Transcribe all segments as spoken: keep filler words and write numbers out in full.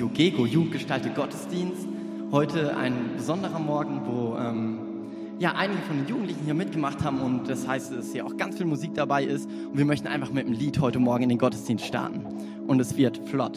Jogego, Jugendgestaltet Gottesdienst. Heute ein besonderer Morgen, wo ähm, ja, einige von den Jugendlichen hier mitgemacht haben und das heißt, dass hier auch ganz viel Musik dabei ist und wir möchten einfach mit einem Lied heute Morgen in den Gottesdienst starten und es wird flott.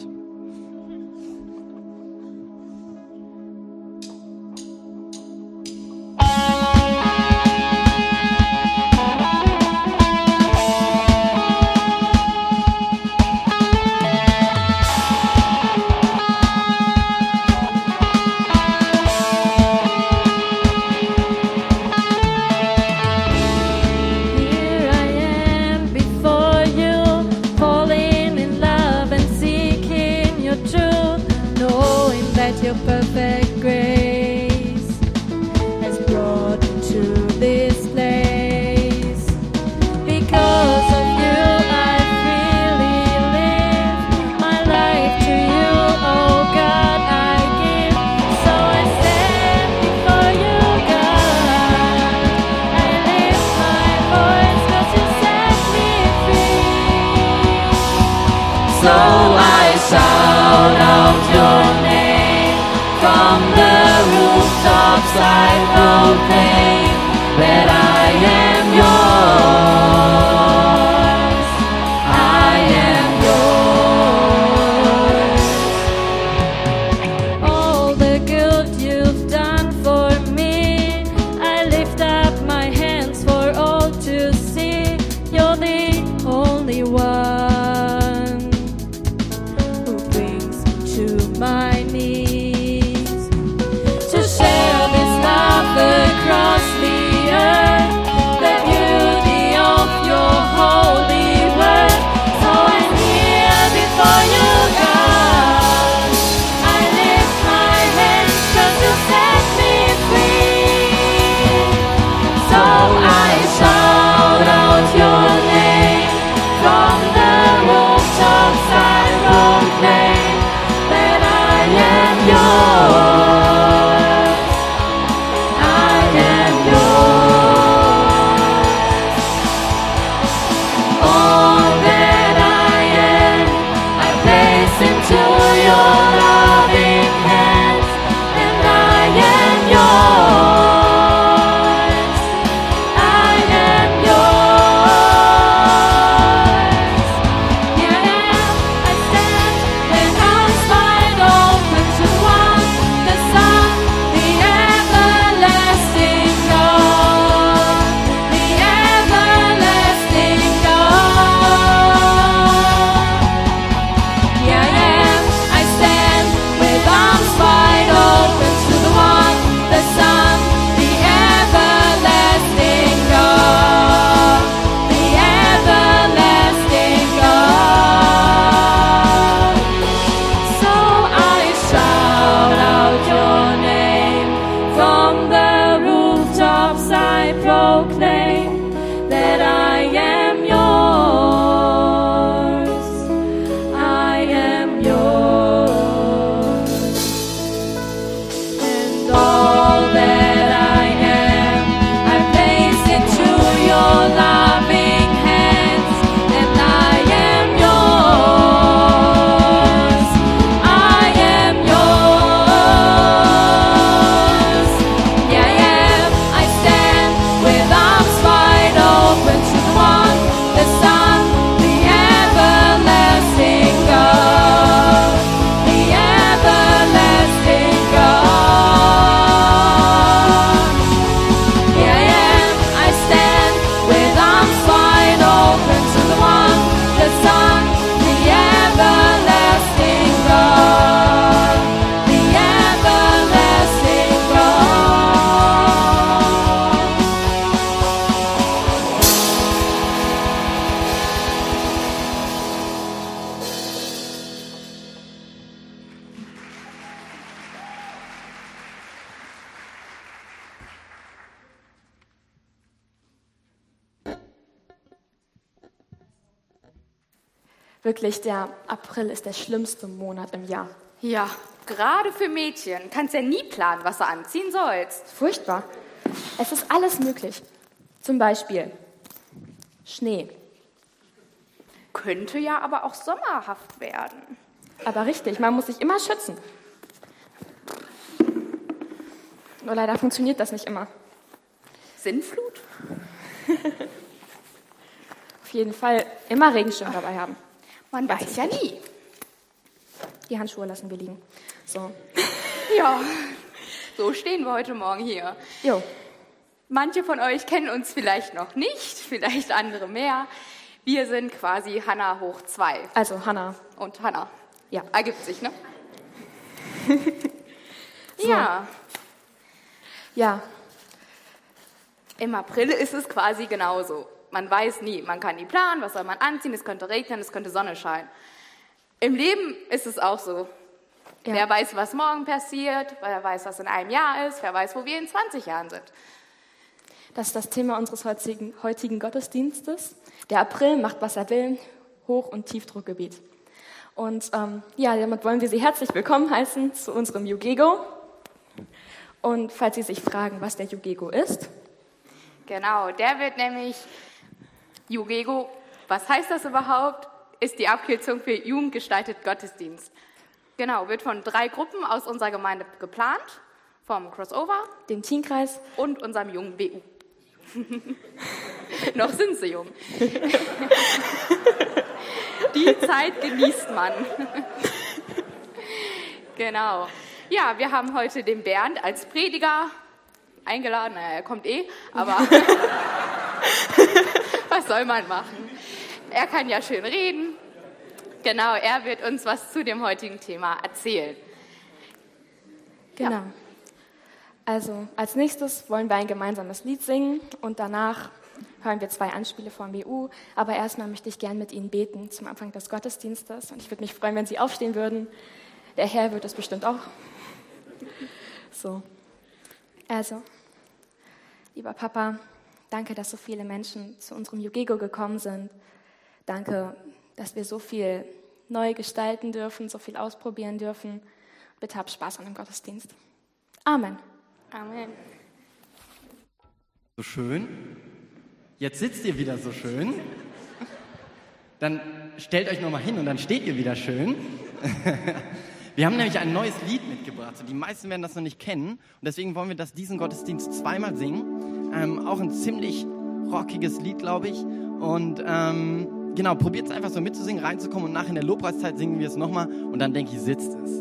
Wirklich, der April ist der schlimmste Monat im Jahr. Ja, gerade für Mädchen. Kannst ja nie planen, was du anziehen sollst. Furchtbar. Es ist alles möglich. Zum Beispiel Schnee. Könnte ja aber auch sommerhaft werden. Aber richtig, man muss sich immer schützen. Nur leider funktioniert das nicht immer. Sintflut? Auf jeden Fall immer Regenschirm dabei haben. Man weiß ja nie. Die Handschuhe lassen wir liegen. So. Ja, so stehen wir heute Morgen hier. Jo. Manche von euch kennen uns vielleicht noch nicht, vielleicht andere mehr. Wir sind quasi Hannah hoch zwei. Also Hannah. Und Hannah. Ja. Ergibt sich, ne? So. Ja. Ja. Im April ist es quasi genauso. Man weiß nie, man kann nie planen, was soll man anziehen, es könnte regnen, es könnte Sonne scheinen. Im Leben ist es auch so. Ja. Wer weiß, was morgen passiert, wer weiß, was in einem Jahr ist, wer weiß, wo wir in zwanzig Jahren sind. Das ist das Thema unseres heutigen, heutigen Gottesdienstes. Der April macht, was er will, Hoch- und Tiefdruckgebiet. Und ähm, ja, damit wollen wir Sie herzlich willkommen heißen zu unserem Jugego. Und falls Sie sich fragen, was der Jugego ist. Genau, der wird nämlich, Jugego, was heißt das überhaupt? Ist die Abkürzung für Jugendgestaltet Gottesdienst. Genau, wird von drei Gruppen aus unserer Gemeinde geplant, vom Crossover, Dem Teenkreis und unserem jungen B U. Noch sind sie jung. Die Zeit genießt man. Genau. Ja, wir haben heute den Bernd als Prediger eingeladen. Naja, er kommt eh, aber was soll man machen? Er kann ja schön reden. Genau, er wird uns was zu dem heutigen Thema erzählen. Genau. Ja. Also als nächstes wollen wir ein gemeinsames Lied singen und danach hören wir zwei Anspiele vom B U. Aber erstmal möchte ich gern mit Ihnen beten zum Anfang des Gottesdienstes. Und ich würde mich freuen, wenn Sie aufstehen würden. Der Herr wird es bestimmt auch. So. Also, lieber Papa, danke, dass so viele Menschen zu unserem Jugego gekommen sind. Danke, dass wir so viel neu gestalten dürfen, so viel ausprobieren dürfen. Bitte hab Spaß an dem Gottesdienst. Amen. Amen. So schön. Jetzt sitzt ihr wieder so schön. Dann stellt euch nochmal hin und dann steht ihr wieder schön. Wir haben nämlich ein neues Lied mitgebracht. Die meisten werden das noch nicht kennen. Und deswegen wollen wir das diesen Gottesdienst zweimal singen. Ähm, auch ein ziemlich rockiges Lied, glaube ich. Und ähm, genau, probiert es einfach so mitzusingen, reinzukommen. Und nachher in der Lobpreiszeit singen wir es nochmal. Und dann denke ich, sitzt es.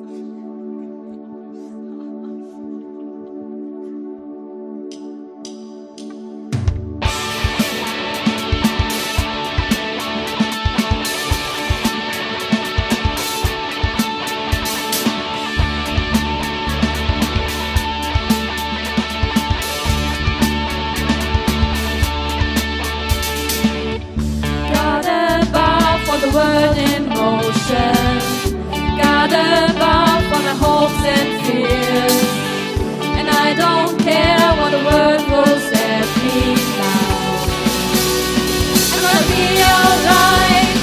World in motion, God above on the hopes and fears, and I don't care what the world will say, please now, I'm gonna be alright.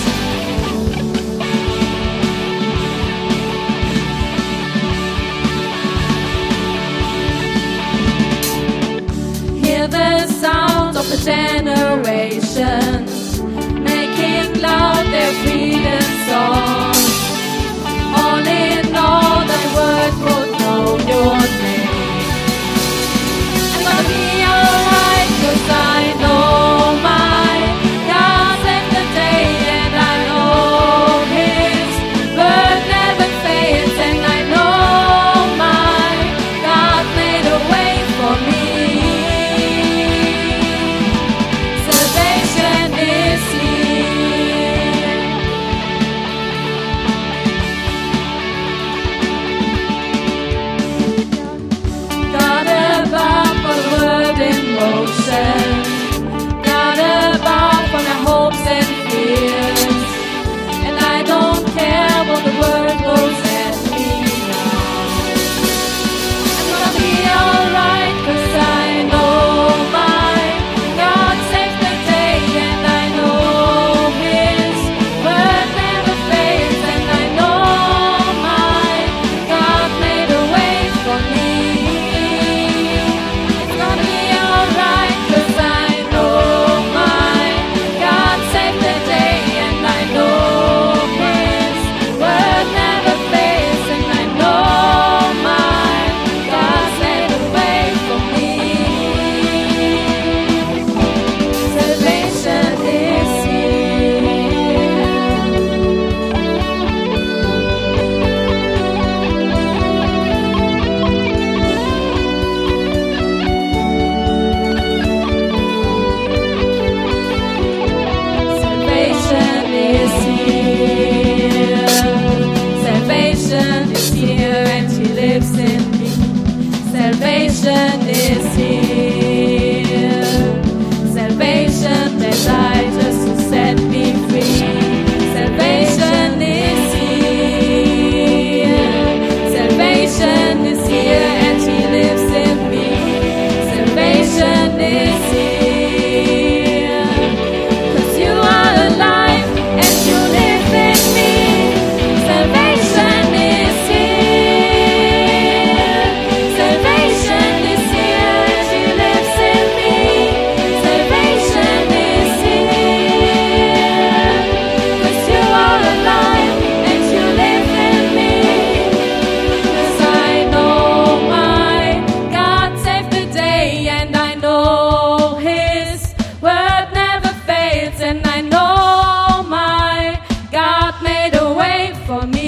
Hear the sound of the generations making loud their freedom song. All in all, thy word would know your name. I'm gonna be alright, 'cause I know my God's in the day, and I know His word never fails, and I know my God made a way for me. lives in me. Salvation is here. Salvation that died just to set me free. Salvation is here. Salvation is here and He lives in me. Salvation is here. 'Cause you are alive and you live in me. Salvation is here. Salvation is here and He lives in me. Salvation is here. 'Cause you are alive and you live in me. 'Cause I know my God saved the day, and I know His word never fails, and I know my God made a way for me.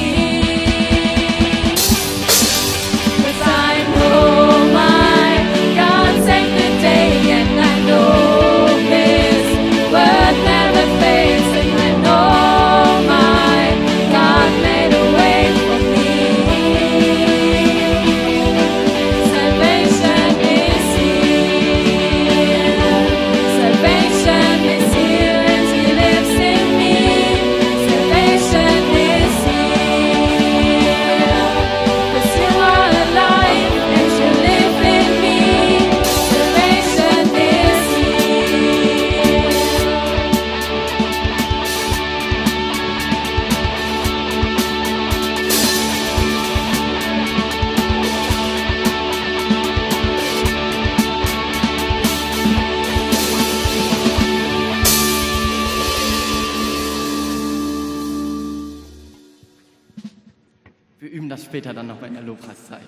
'Cause I know my God saved the day, and I know His word never fails, and I know my God made a way for me. Salvation is here. Salvation is here and He lives in me. Salvation is here. 'Cause you are alive and you live in me. Salvation is here. Wir üben das später dann noch in der Lobpreiszeit.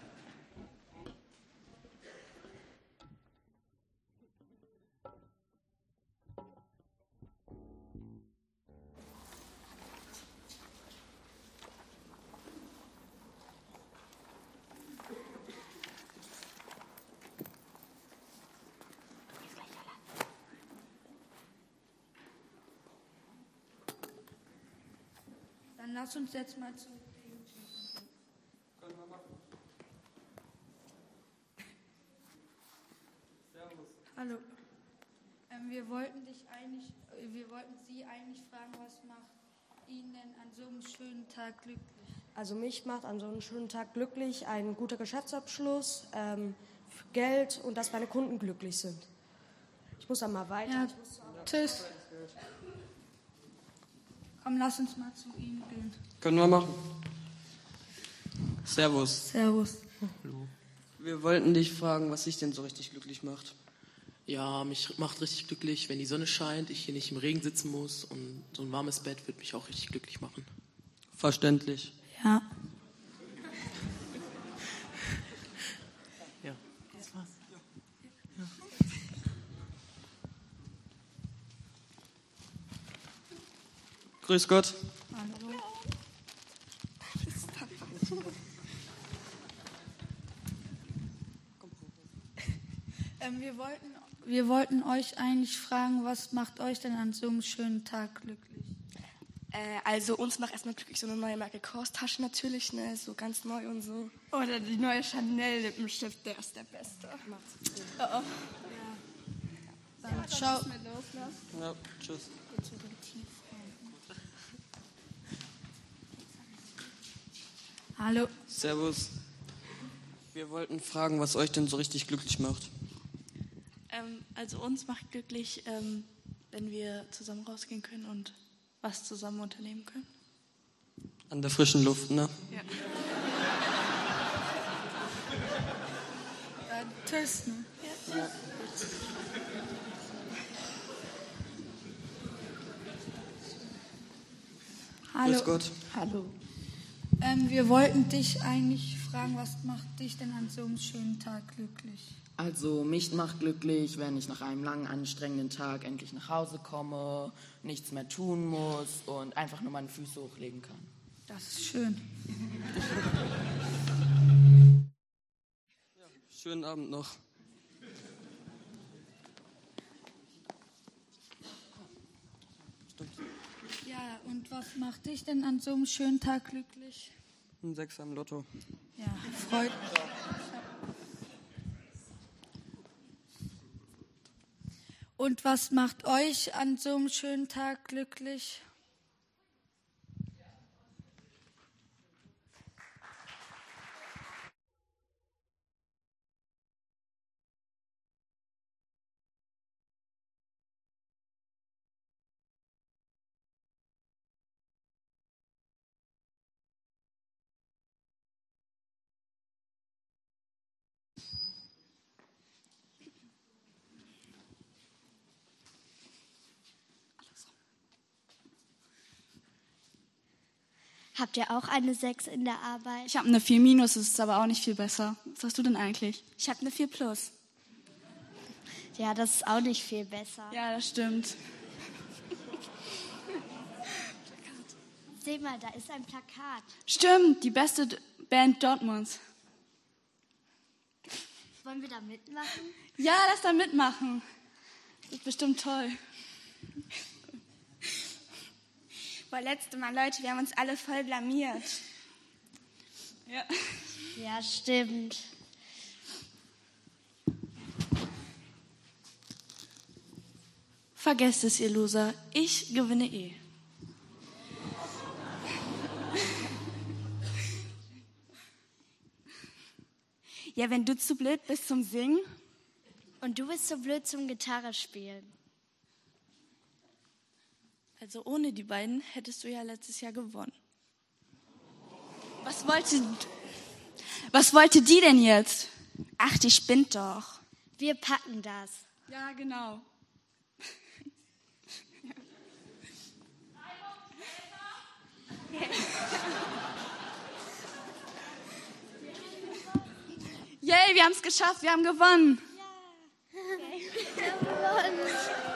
Dann lass uns jetzt mal zu. Hallo. Ähm, wir wollten dich eigentlich, äh, wir wollten Sie eigentlich fragen, was macht Ihnen denn an so einem schönen Tag glücklich? Also mich macht an so einem schönen Tag glücklich ein guter Geschäftsabschluss, ähm, Geld und dass meine Kunden glücklich sind. Ich muss dann mal weiter. Ja, Ich muss zur Arbeit. tschüss. Komm, lass uns mal zu ihm gehen. Können wir machen. Servus. Servus. Wir wollten dich fragen, was dich denn so richtig glücklich macht. Ja, mich macht richtig glücklich, wenn die Sonne scheint, ich hier nicht im Regen sitzen muss, und so ein warmes Bett wird mich auch richtig glücklich machen. Verständlich. Ja. Ja, das war's. Ja. Grüß Gott. Hallo. Ähm, wir, wollten, wir wollten euch eigentlich fragen, was macht euch denn an so einem schönen Tag glücklich? Äh, also uns macht erstmal glücklich so eine neue Michael Kors Tasche natürlich, ne, so ganz neu und so. Oder die neue Chanel Lippenstift, der ist der Beste. Oh, oh. Dann schau. Ja, tschüss. Hallo. Servus. Wir wollten fragen, was euch denn so richtig glücklich macht. Ähm, also uns macht glücklich, ähm, wenn wir zusammen rausgehen können und was zusammen unternehmen können. An der frischen Luft, ne? Ja. Äh, tschüss. Ne? Ja. Hallo. Grüß Gott. Hallo. Ähm, wir wollten dich eigentlich fragen, was macht dich denn an so einem schönen Tag glücklich? Also mich macht glücklich, wenn ich nach einem langen, anstrengenden Tag endlich nach Hause komme, nichts mehr tun muss und einfach nur meine Füße hochlegen kann. Das ist schön. Ja, schönen Abend noch. Ja, und was macht dich denn an so einem schönen Tag glücklich? Ein Sechser im Lotto. Ja, freut. Und was macht euch an so einem schönen Tag glücklich? Habt ihr auch eine sechs in der Arbeit? Ich habe eine vier minus, das ist aber auch nicht viel besser. Was hast du denn eigentlich? Ich habe eine vier plus. Ja, das ist auch nicht viel besser. Ja, das stimmt. Seh mal, da ist ein Plakat. Stimmt, die beste D- Band Dortmunds. Wollen wir da mitmachen? Ja, lass da mitmachen. Das ist bestimmt toll. Boah, letzte Mal, Leute, wir haben uns alle voll blamiert. Ja. Ja, stimmt. Vergesst es, ihr Loser. Ich gewinne eh. Ja, wenn du zu blöd bist zum Singen. Und du bist so blöd zum Gitarre spielen. Also ohne die beiden hättest du ja letztes Jahr gewonnen. Was wollte, was wollte die denn jetzt? Ach, die spinnt doch. Wir packen das. Ja, genau. Yay, wir haben es geschafft, wir haben gewonnen. Ja. Okay. Wir haben gewonnen.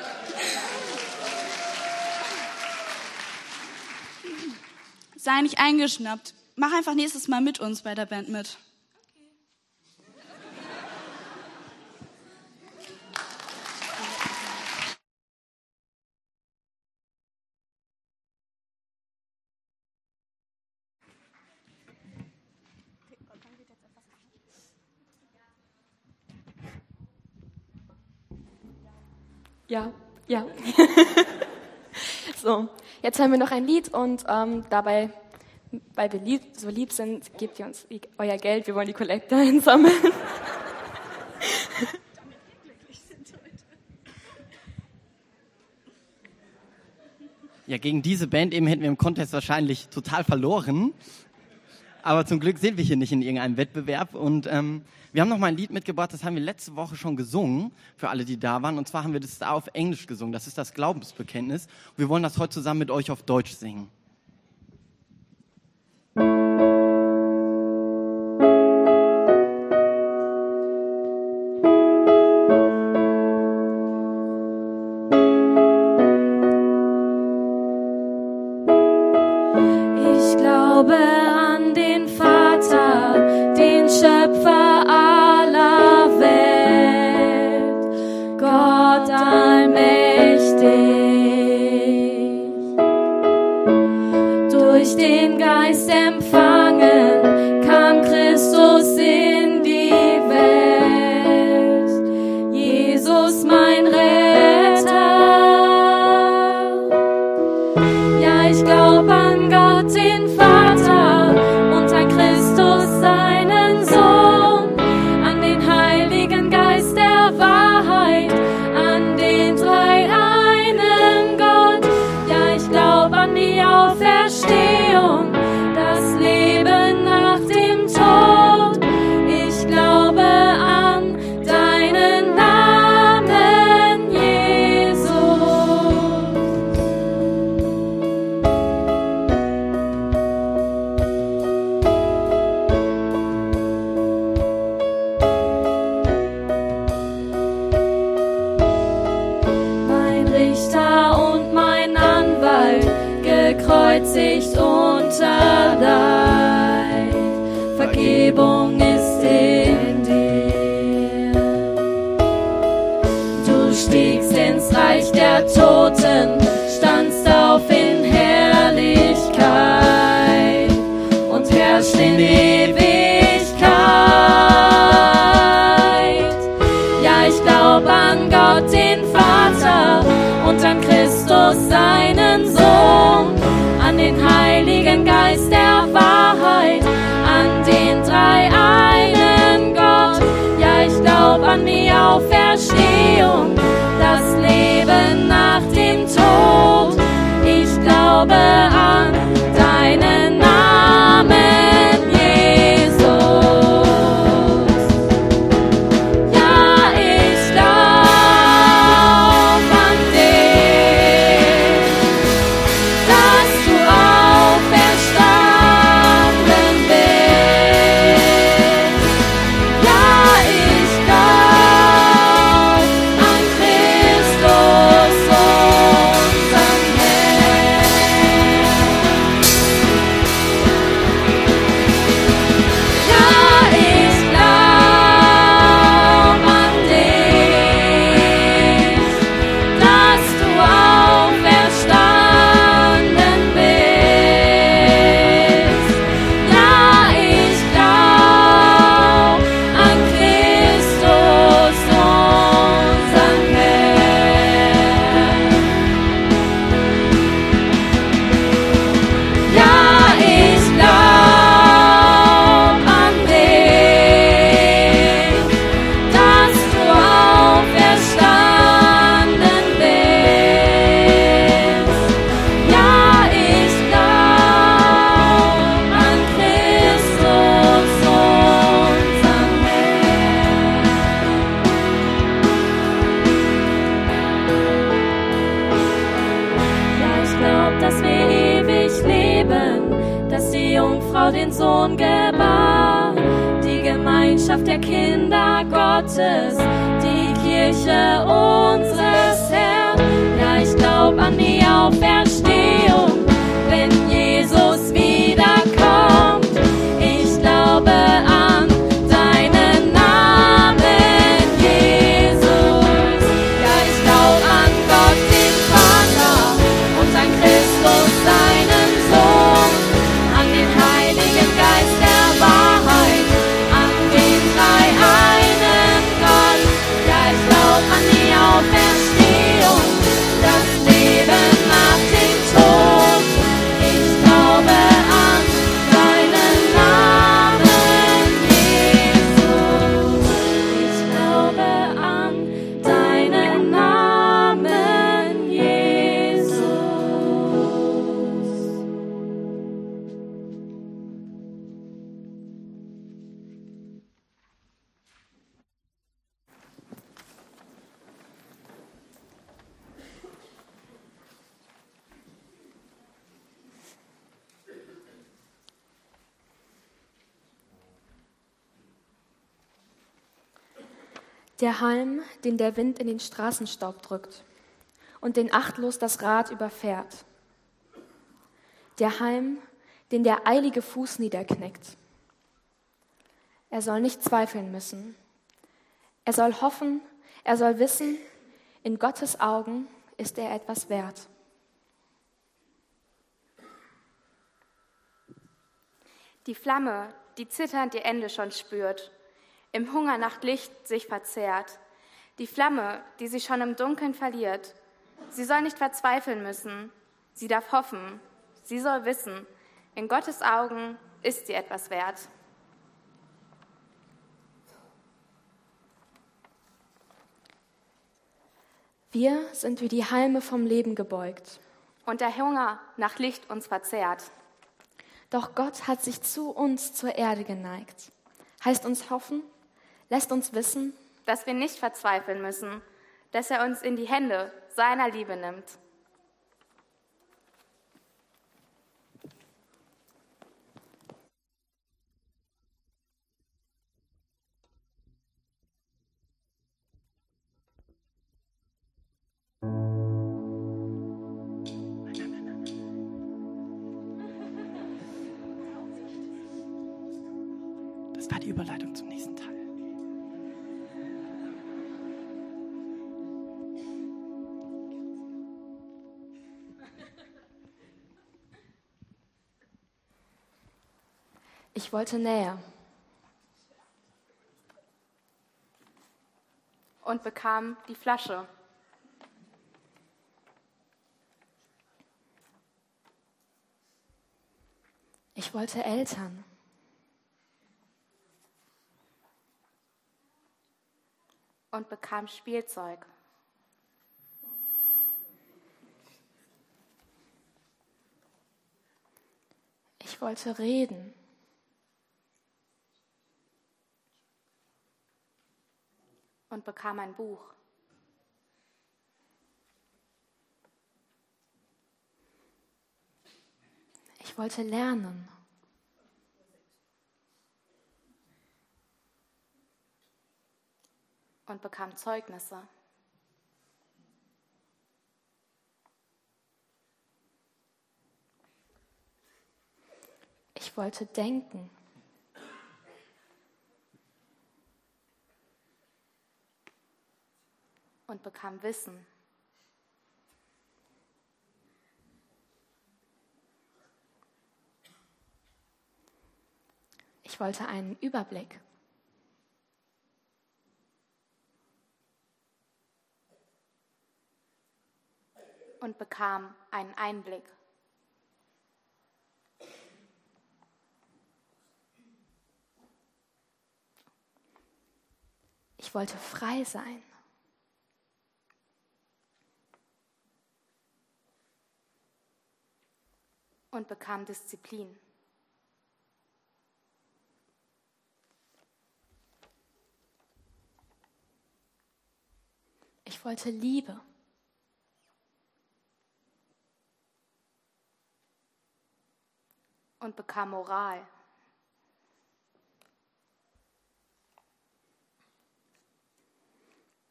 Sei nicht eingeschnappt. Mach einfach nächstes Mal mit uns bei der Band mit. Ja, ja. So, jetzt haben wir noch ein Lied und ähm, dabei, weil wir lieb, so lieb sind, gebt ihr uns euer Geld. Wir wollen die Kollekte einsammeln. Ja, gegen diese Band eben hätten wir im Contest wahrscheinlich total verloren. Aber zum Glück sind wir hier nicht in irgendeinem Wettbewerb. Und ähm, wir haben noch mal ein Lied mitgebracht, das haben wir letzte Woche schon gesungen, für alle, die da waren. Und zwar haben wir das da auf Englisch gesungen. Das ist das Glaubensbekenntnis. Und wir wollen das heute zusammen mit euch auf Deutsch singen. Ich glaube an den Vater, den Schöpfer aller Welt, Gott allmächtig. Durch den Geist empfangen kam Christus in die Welt, Jesus mein Retter. Ja, ich glaube an Gott, den Vater, und an Christus, seinen Sohn, an den Heiligen Geist der Wahrheit, an den dreieinen Gott. Ja, ich glaube an die Auferstehung, das Leben nach dem Tod. Ich glaube an deinen Namen, Jesus. Mein Richter und mein Anwalt, gekreuzigt unter Leid. Vergebung ist in dir. Du stiegst ins Reich der Toten, standst auf in Herrlichkeit und herrscht Gemeinschaft der Kinder Gottes, die Kirche unseres Herrn. Ja, ich glaub an die Auferstehung, wenn Jesus wiederkommt. Ich glaube an deinen Namen, Jesus. Ja, ich glaub an Gott, den Vater, und an Christus, seinen Sohn, an den Heiligen Geist der Wahrheit, an den dreieinen Gott. Ja, ich glaub an die Auferstehung, das Leben nach dem Tod. Ich glaube an deinen Namen, Jesus. Ich glaube an deinen Namen, Jesus. Der Halm, den der Wind in den Straßenstaub drückt und den achtlos das Rad überfährt. Der Halm, den der eilige Fuß niederknickt. Er soll nicht zweifeln müssen. Er soll hoffen, er soll wissen, in Gottes Augen ist er etwas wert. Die Flamme, die zitternd ihr Ende schon spürt, im Hunger nach Licht sich verzehrt. Die Flamme, die sich schon im Dunkeln verliert. Sie soll nicht verzweifeln müssen. Sie darf hoffen. Sie soll wissen, in Gottes Augen ist sie etwas wert. Wir sind wie die Halme vom Leben gebeugt. Und der Hunger nach Licht uns verzehrt. Doch Gott hat sich zu uns zur Erde geneigt. Heißt uns hoffen, lässt uns wissen, dass wir nicht verzweifeln müssen, dass er uns in die Hände seiner Liebe nimmt. Das war die Überleitung zum nächsten Teil. ich wollte näher. Und bekam die Flasche. Ich wollte Eltern. Und bekam Spielzeug. Ich wollte reden. Und bekam ein Buch. Ich wollte lernen. Und bekam Zeugnisse. Ich wollte denken. Und bekam Wissen. Ich wollte einen Überblick. Und bekam einen Einblick. Ich wollte frei sein. Und bekam Disziplin. Ich wollte Liebe. Und bekam Moral.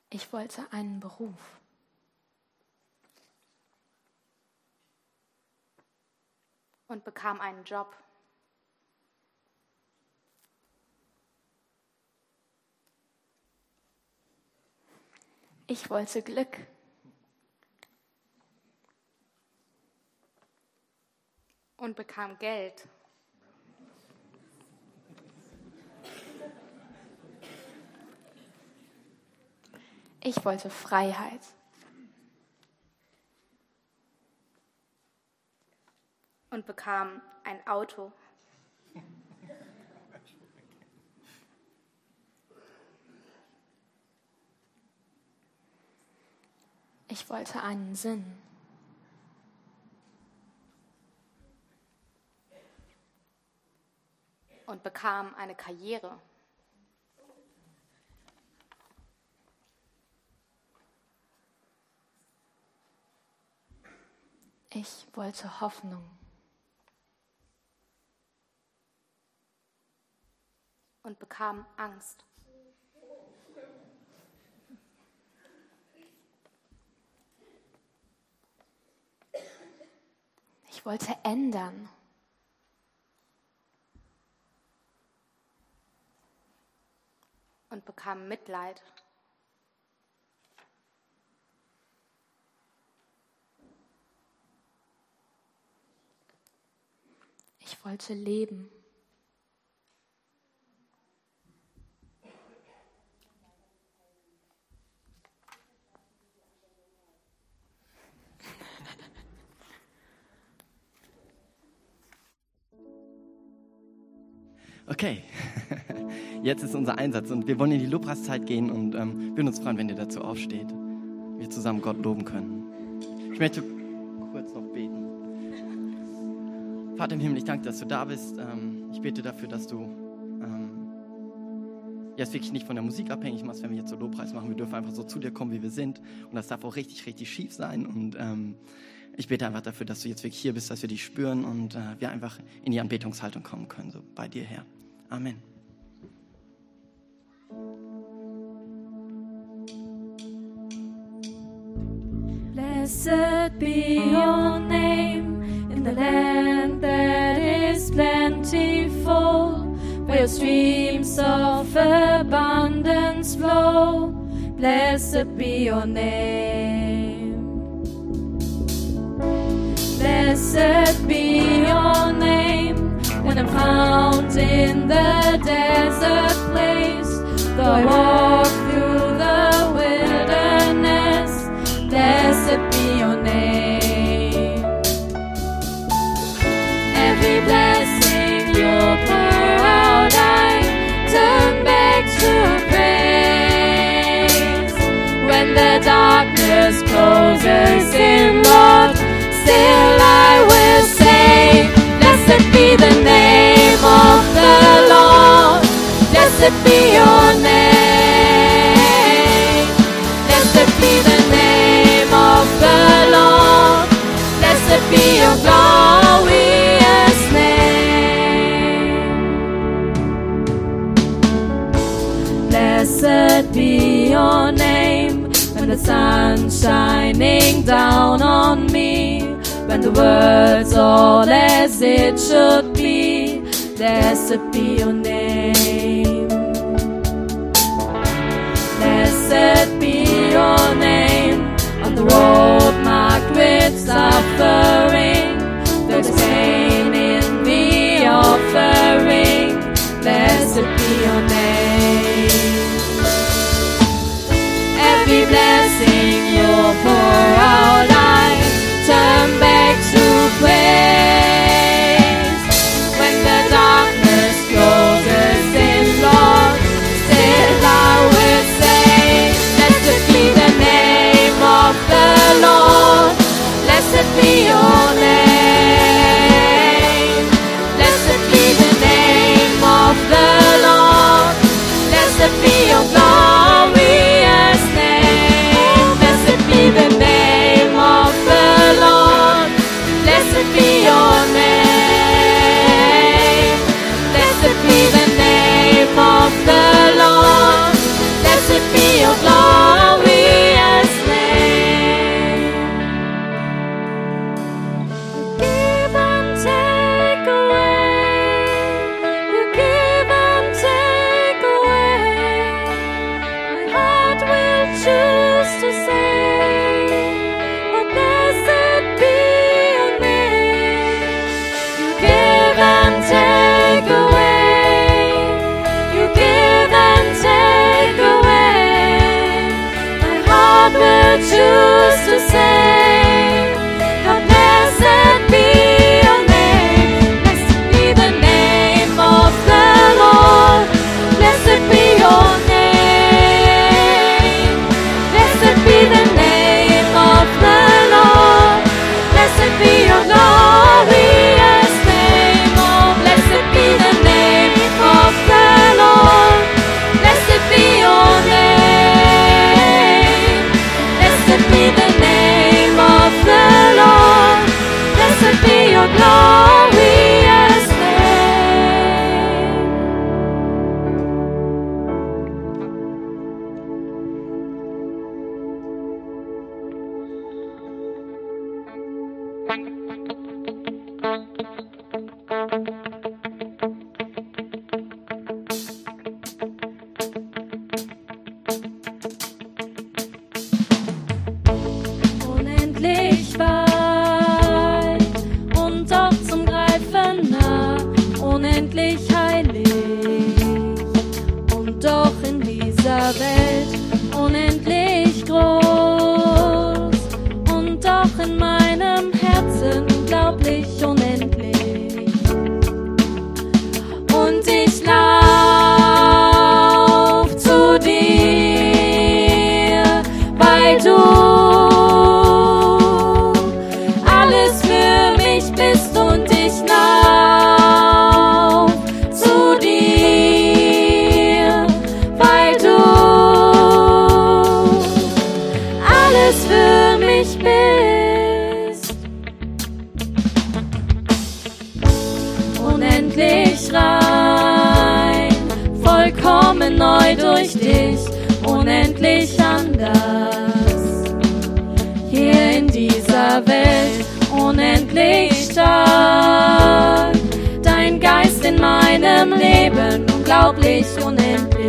Ich wollte einen Beruf. Und bekam einen Job. Ich wollte Glück. Und bekam Geld. Ich wollte Freiheit. Und bekam ein Auto. Ich wollte einen Sinn. Und bekam eine Karriere. Ich wollte Hoffnung. Und bekam Angst. Ich wollte ändern. Und bekam Mitleid. Ich wollte leben. Okay, jetzt ist unser Einsatz und wir wollen in die Lobpreiszeit gehen und ähm, würden uns freuen, wenn ihr dazu aufsteht, wir zusammen Gott loben können. Ich möchte kurz noch beten. Vater im Himmel, ich danke, dass du da bist. Ähm, ich bete dafür, dass du ähm, ja, es wirklich nicht von der Musik abhängig machst, wenn wir jetzt so Lobpreis machen. Wir dürfen einfach so zu dir kommen, wie wir sind und das darf auch richtig, richtig schief sein und ähm, ich bete einfach dafür, dass du jetzt wirklich hier bist, dass wir dich spüren und äh, wir einfach in die Anbetungshaltung kommen können, so bei dir her. Amen. Blessed be your name in the land that is plentiful, where your streams of abundance flow. Blessed be your name. Blessed be your name when I'm found in the desert place, though I walk through the wilderness. Blessed be your name. Every blessing you pour out, I turn back to praise. When the darkness closes in, Lord, still I will say, blessed be the name of the Lord. Blessed be your name. Blessed be the name of the Lord. Blessed be your glorious name. Blessed be your name when the sun's shining down on me, when the world's all as it should be. Blessed be your name. Blessed be your name on the road marked with suffering. There's pain in the offering. Blessed be your name. Every blessing you pour out, I turn back to praise. When the darkness closes in, Lord, still I will say, blessed be the name of the Lord. Blessed be your name. Blessed be the name of the Lord. Blessed be your glorious name. Blessed be the name of the Lord. Blessed be vollkommen neu durch dich, unendlich anders. Hier in dieser Welt unendlich stark. Dein Geist in meinem Leben unglaublich unendlich.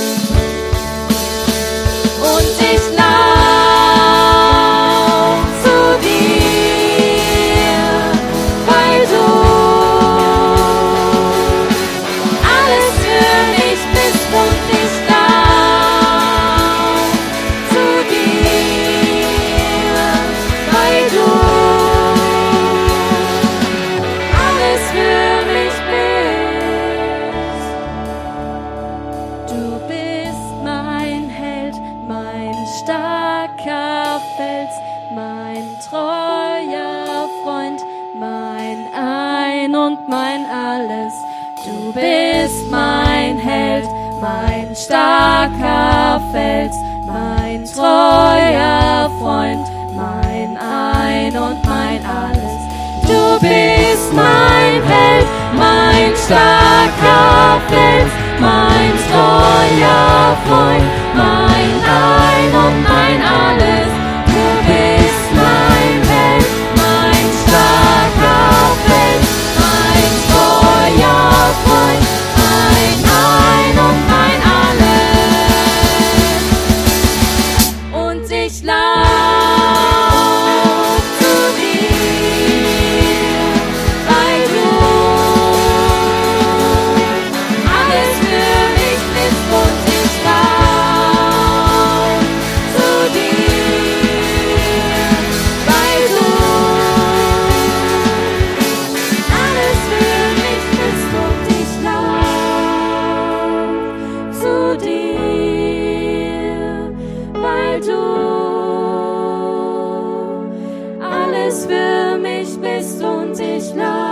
Und ich lauf zu dir, weil du alles für mich bist. Und ich lauf zu dir, weil du alles für mich bist. Du bist mein Held, mein starker Fels, mein treuer Freund, mein Ein und mein Alles. Du bist mein Held, mein starker Fels, mein treuer Freund, mein Ein und mein Alles. Du bist mein Held, mein starker Fels, mein treuer Freund, mein Ein und mein Alles. Du bist mein Held, mein starker Fels, mein treuer Freund, mein Ein und mein Alles. Und ich lauf zu dir, weil du alles für mich bist. Und ich lauf zu dir, weil du alles für mich bist. Und ich lauf zu dir, weil du alles für mich bist. Und ich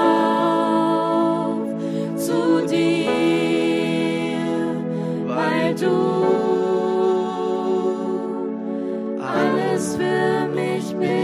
lauf zu dir, weil du alles für mich bist.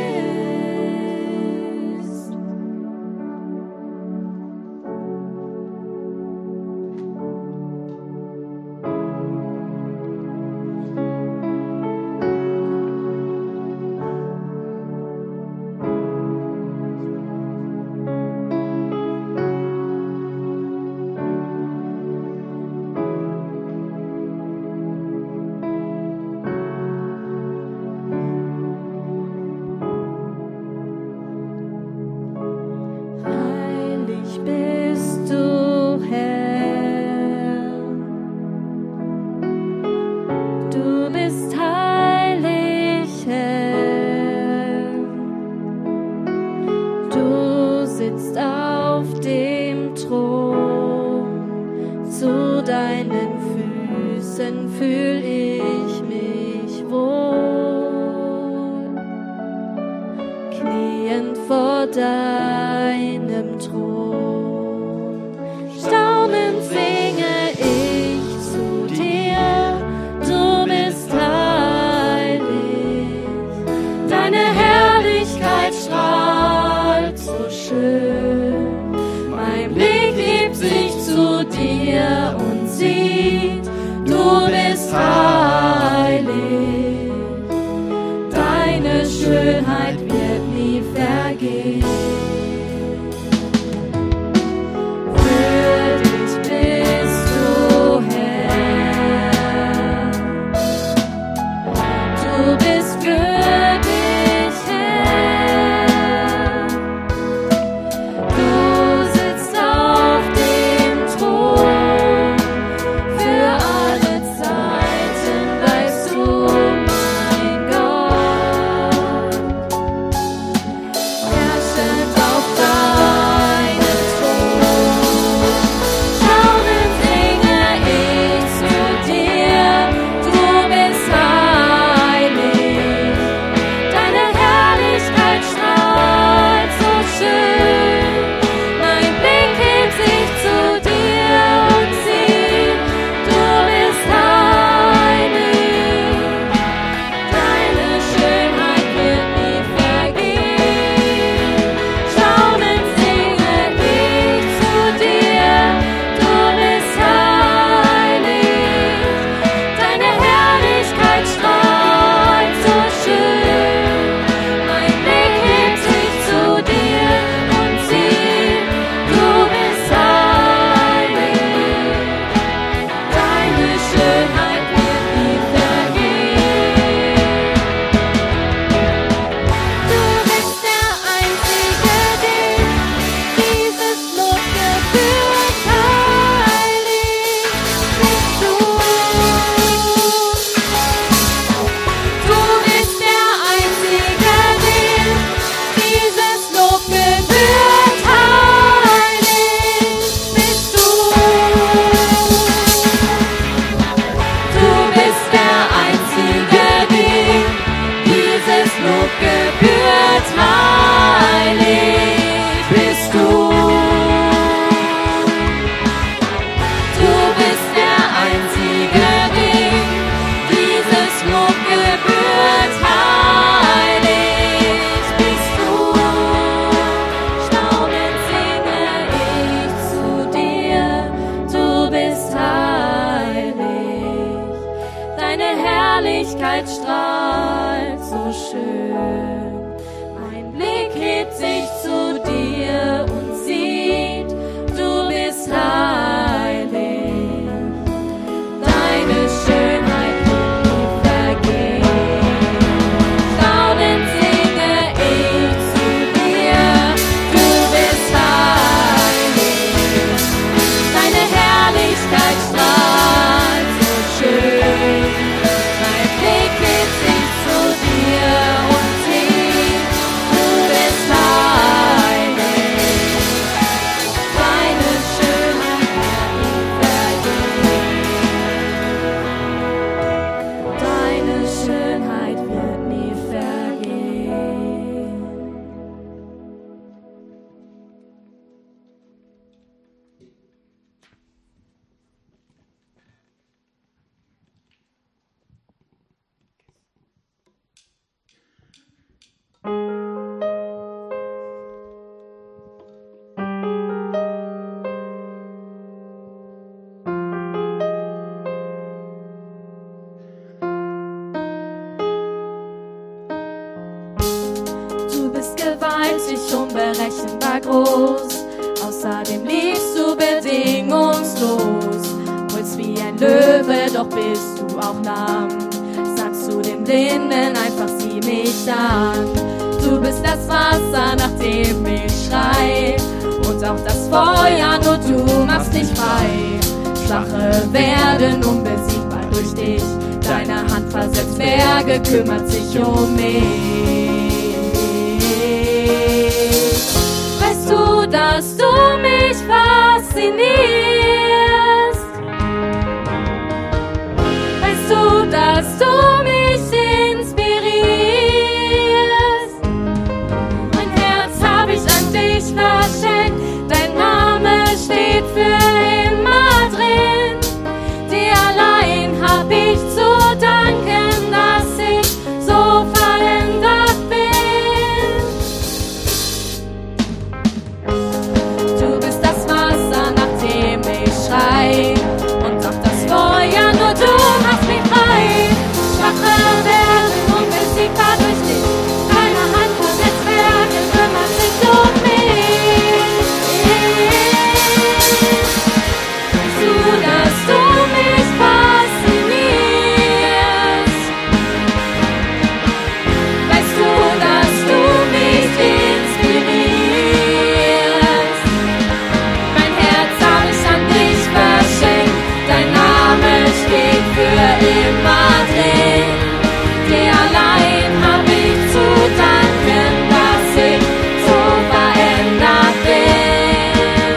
Heilig bist du, Herr. Du bist heilig, Herr. Du sitzt auf dem Thron. Zu deinen Füßen fühl ich mich wohl. Kniend vor deinem Thron, staunend singe ich zu dir. Du bist heilig, deine Herrlichkeit strahlt so schön. Mein Blick hebt sich zu dir und sieht, du bist heilig. Deine Schönheit wird nie vergehen. deine Herrlichkeit strahlt so schön. Mein Blick hebt sich zu dir und sieht, du bist heilig. Deine Schönheit wird nie vergehen. Staunend singe ich zu dir, du bist heilig. Deine Herrlichkeit strahlt so schön. Mein Blick hebt sich zu dir und sieht, du bist heilig. Deine Schönheit wird nie vergehen. Deine Schönheit wird nie vergehen. Du bist gewaltig, unberechenbar groß. Außerdem liebst du bedingungslos. Brüllst wie ein Löwe, doch bist du auch lahm. Sagst zu den Blinden, einfach sieh mich an. Du bist das Wasser, nach dem ich schrei. Und auch das Feuer, nur du machst dich frei. Schwache werden unbesiegbar durch dich. Deine Hand versetzt Berge, kümmert sich um mich. Weißt du, dass du mich faszinierst? Weißt du, dass du mich inspirierst? Mein Herz hab ich an dich verschenkt, dein Name steht für immer drin. Dir allein hab ich zu danken, dass ich so verändert bin. Du bist das Wasser, nach dem ich schrei. Und auch das Feuer, nur du machst mich frei. Schwache werden unbesiegbar durch dich. Deine Hand versetzt Berge, kümmert sich um mich. Weißt du, dass du mich faszinierst? Weißt du, dass du mich inspirierst? Mein Herz hab ich an dich verschenkt, dein Name steht für immer drin. Dir allein hab ich zu danken, dass ich so verändert bin.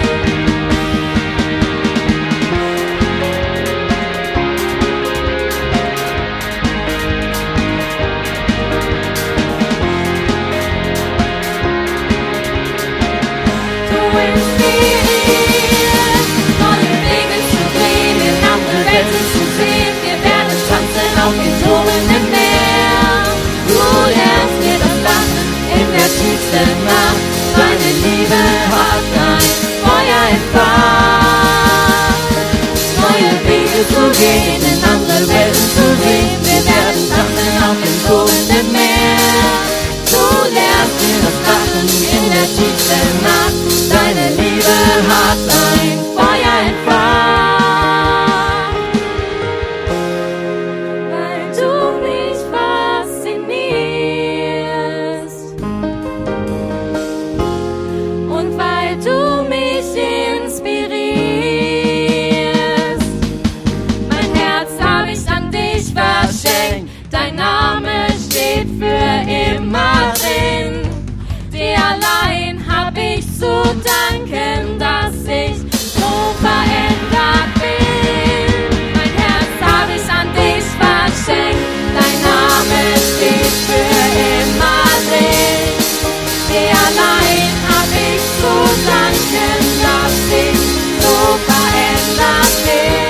Du inspirierst, neue Wege zu gehen, in andere Welten zu sehen. Wir werden tanzen auf den tobenden Meer. Du lernst mir das Lachen in der tiefsten Nacht. Deine Liebe hat ein Feuer entfacht. Neue Wege zu gehen, in andere Welten zu sehen. Wir werden tanzen auf dem tobenden Meer. Du lernst mir das Lachen in der tiefsten Nacht. Deine Liebe hat ein Feuer entfacht. Weil du mich faszinierst und weil du mich inspirierst. Mein Herz hab ich an dich verschenkt, dein Name steht für immer drin. Dir allein hab ich zu danken, dass ich so verändert bin. Mein Herz hab ich an dich verschenkt, dein Name steht für immer drin. Dir allein hab ich zu danken, dass ich so verändert bin.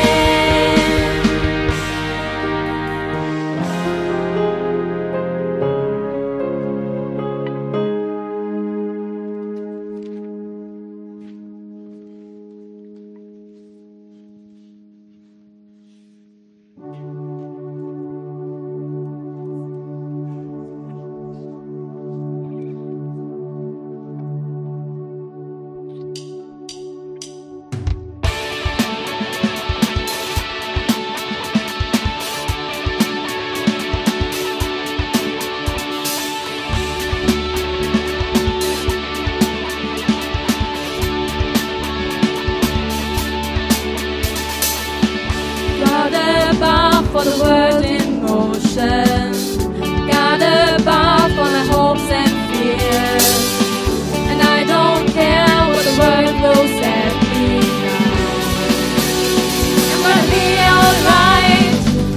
for the word in motion. God above for my hopes and fears. And I don't care what the word will set me down. I'm gonna be alright.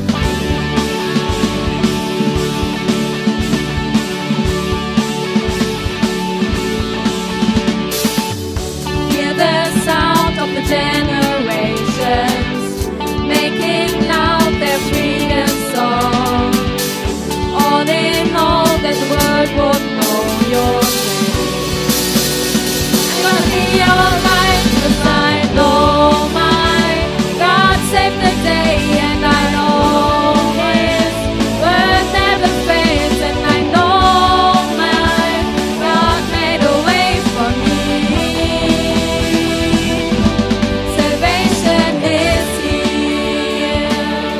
Hear the sound of the generations, making loud their freedom song. All in all, that the world would know your name. I'm gonna be alright, 'cause I know my God saved the day, and I know His word never fails, and I know my God made a way for me. Salvation is here.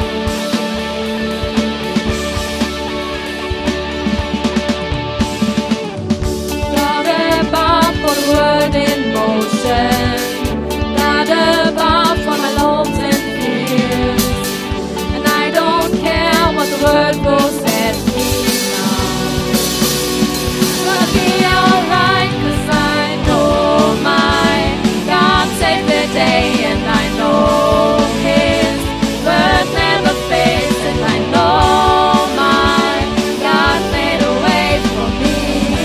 God above for the word in motion. God above for my hopes and fears. And I don't care what the word will set me down. I'm gonna be alright, 'cause I know my God saved the day, and I know His word never fails, and I know my God made a way for me.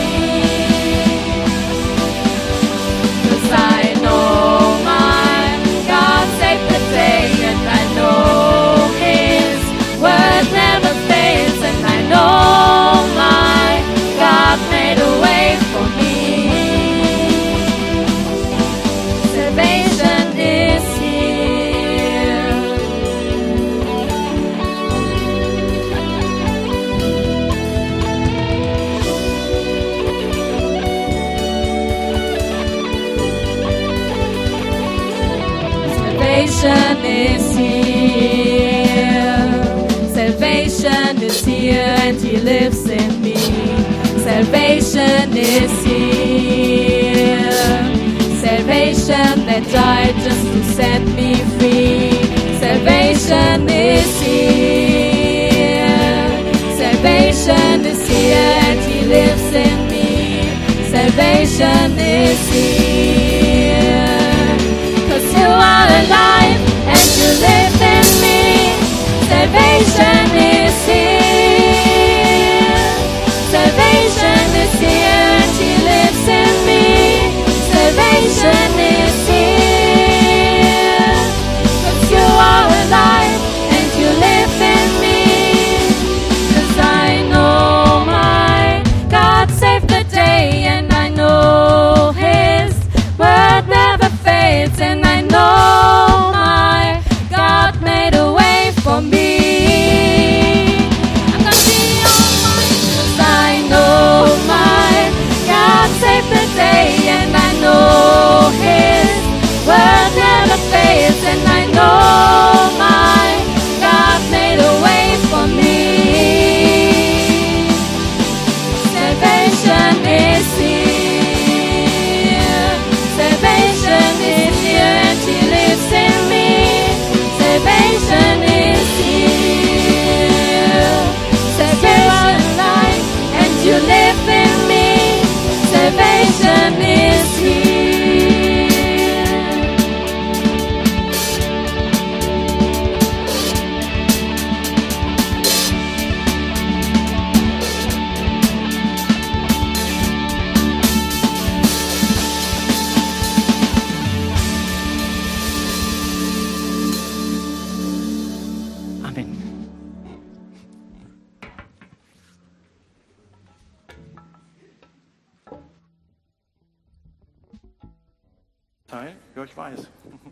'Cause I know my God saved the day, and I know His word never fails, and I know my God made a way for me. Salvation is here. Salvation is here. Salvation is here, and He lives in me. Salvation is here. Salvation that died just to set me free. Salvation is here. Salvation is here, and He lives in me. Salvation is here. 'Cause you are alive and you live in me. Salvation is here. Salvation is here, and He lives in me. Salvation is here. 'Cause you are alive and you live in me. 'Cause I know my God saved the day, and I know His word never fails, and I know my God made a way for me. I'm gonna be alright, 'cause I know my God saved the day, and I know His word never fails, and I know my God made a way for me. Salvation is here. Salvation is here, and He lives in me. Salvation is here. Salvation alive, and you live in me. Salvation is here. Amen. Teil? Ja, ich weiß.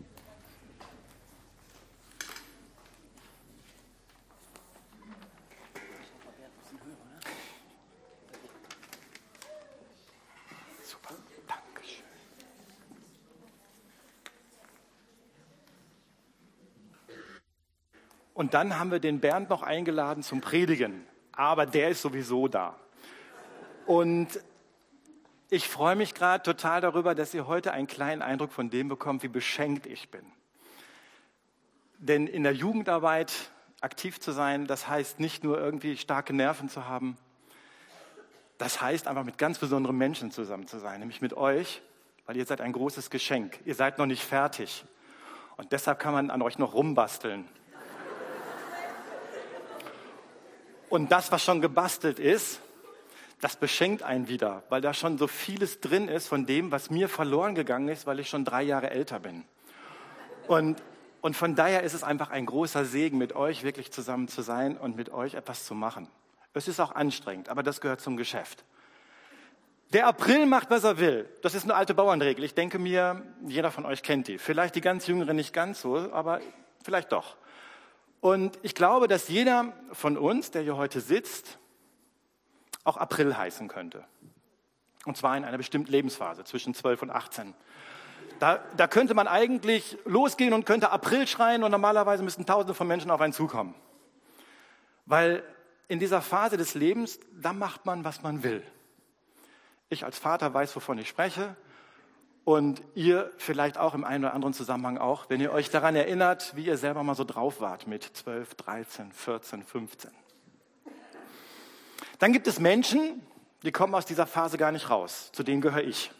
Super, Dankeschön. Und dann haben wir den Bernd noch eingeladen zum Predigen, aber der ist sowieso da. Und ich freue mich gerade total darüber, dass ihr heute einen kleinen Eindruck von dem bekommt, wie beschenkt ich bin. Denn in der Jugendarbeit aktiv zu sein, das heißt nicht nur irgendwie starke Nerven zu haben. Das heißt einfach mit ganz besonderen Menschen zusammen zu sein, nämlich mit euch, weil ihr seid ein großes Geschenk. Ihr seid noch nicht fertig und deshalb kann man an euch noch rumbasteln. Und das, was schon gebastelt ist, das beschenkt einen wieder, weil da schon so vieles drin ist von dem, was mir verloren gegangen ist, weil ich schon drei Jahre älter bin. Und, und von daher ist es einfach ein großer Segen, mit euch wirklich zusammen zu sein und mit euch etwas zu machen. Es ist auch anstrengend, aber das gehört zum Geschäft. Der April macht, was er will. Das ist eine alte Bauernregel. Ich denke mir, jeder von euch kennt die. Vielleicht die ganz Jüngeren nicht ganz so, aber vielleicht doch. Und ich glaube, dass jeder von uns, der hier heute sitzt, auch April heißen könnte. Und zwar in einer bestimmten Lebensphase, zwischen zwölf und achtzehn. Da, da könnte man eigentlich losgehen und könnte April schreien und normalerweise müssten Tausende von Menschen auf einen zukommen. Weil in dieser Phase des Lebens, da macht man, was man will. Ich als Vater weiß, wovon ich spreche. Und ihr vielleicht auch im einen oder anderen Zusammenhang auch, wenn ihr euch daran erinnert, wie ihr selber mal so drauf wart mit zwölf, dreizehn, vierzehn, fünfzehn. Dann gibt es Menschen, die kommen aus dieser Phase gar nicht raus. Zu denen gehöre ich.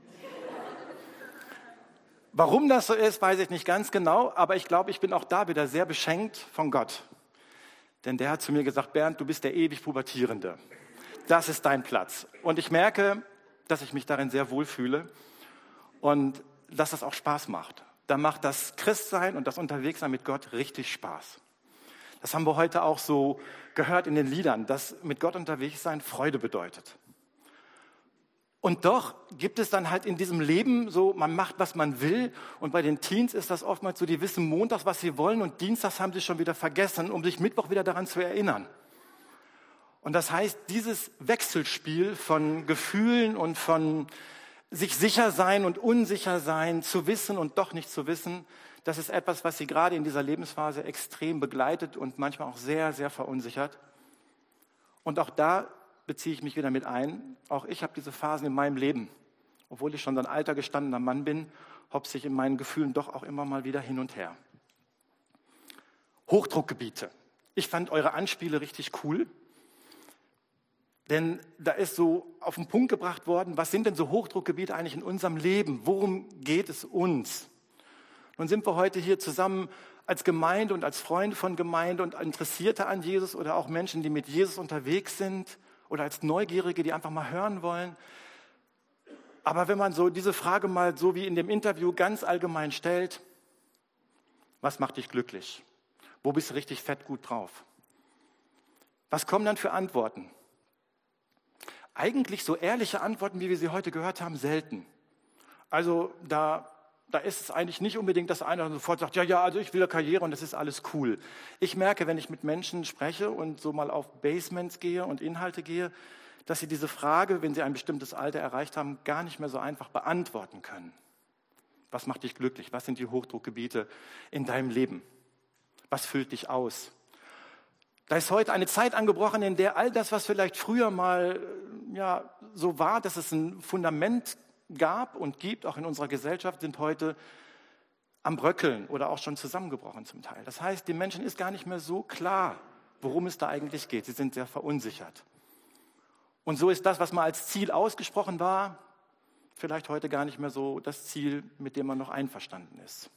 Warum das so ist, weiß ich nicht ganz genau, aber ich glaube, ich bin auch da wieder sehr beschenkt von Gott. Denn der hat zu mir gesagt, Bernd, du bist der ewig Pubertierende. Das ist dein Platz. Und ich merke, dass ich mich darin sehr wohlfühle. Und dass das auch Spaß macht. Da macht das Christsein und das Unterwegssein mit Gott richtig Spaß. Das haben wir heute auch so gehört in den Liedern, dass mit Gott unterwegs sein Freude bedeutet. Und doch gibt es dann halt in diesem Leben so, man macht, was man will. Und bei den Teens ist das oftmals so, die wissen montags, was sie wollen und dienstags haben sie schon wieder vergessen, um sich Mittwoch wieder daran zu erinnern. Und das heißt, dieses Wechselspiel von Gefühlen und von sich sicher sein und unsicher sein, zu wissen und doch nicht zu wissen, das ist etwas, was sie gerade in dieser Lebensphase extrem begleitet und manchmal auch sehr, sehr verunsichert. Und auch da beziehe ich mich wieder mit ein. Auch ich habe diese Phasen in meinem Leben. Obwohl ich schon so ein alter, gestandener Mann bin, hopse ich in meinen Gefühlen doch auch immer mal wieder hin und her. Hochdruckgebiete. Ich fand eure Anspiele richtig cool. Denn da ist so auf den Punkt gebracht worden, was sind denn so Hochdruckgebiete eigentlich in unserem Leben? Worum geht es uns? Nun sind wir heute hier zusammen als Gemeinde und als Freunde von Gemeinde und Interessierte an Jesus oder auch Menschen, die mit Jesus unterwegs sind oder als Neugierige, die einfach mal hören wollen. Aber wenn man so diese Frage mal so wie in dem Interview ganz allgemein stellt, was macht dich glücklich? Wo bist du richtig fett gut drauf? Was kommen dann für Antworten? Eigentlich so ehrliche Antworten, wie wir sie heute gehört haben, selten. Also da, da ist es eigentlich nicht unbedingt, dass einer sofort sagt, ja, ja, also ich will eine Karriere und das ist alles cool. Ich merke, wenn ich mit Menschen spreche und so mal auf Basements gehe und Inhalte gehe, dass sie diese Frage, wenn sie ein bestimmtes Alter erreicht haben, gar nicht mehr so einfach beantworten können. Was macht dich glücklich? Was sind die Hochdruckgebiete in deinem Leben? Was füllt dich aus? Da ist heute eine Zeit angebrochen, in der all das, was vielleicht früher mal ja, so war, dass es ein Fundament gab und gibt, auch in unserer Gesellschaft, sind heute am Bröckeln oder auch schon zusammengebrochen zum Teil. Das heißt, den Menschen ist gar nicht mehr so klar, worum es da eigentlich geht. Sie sind sehr verunsichert. Und so ist das, was mal als Ziel ausgesprochen war, vielleicht heute gar nicht mehr so das Ziel, mit dem man noch einverstanden ist.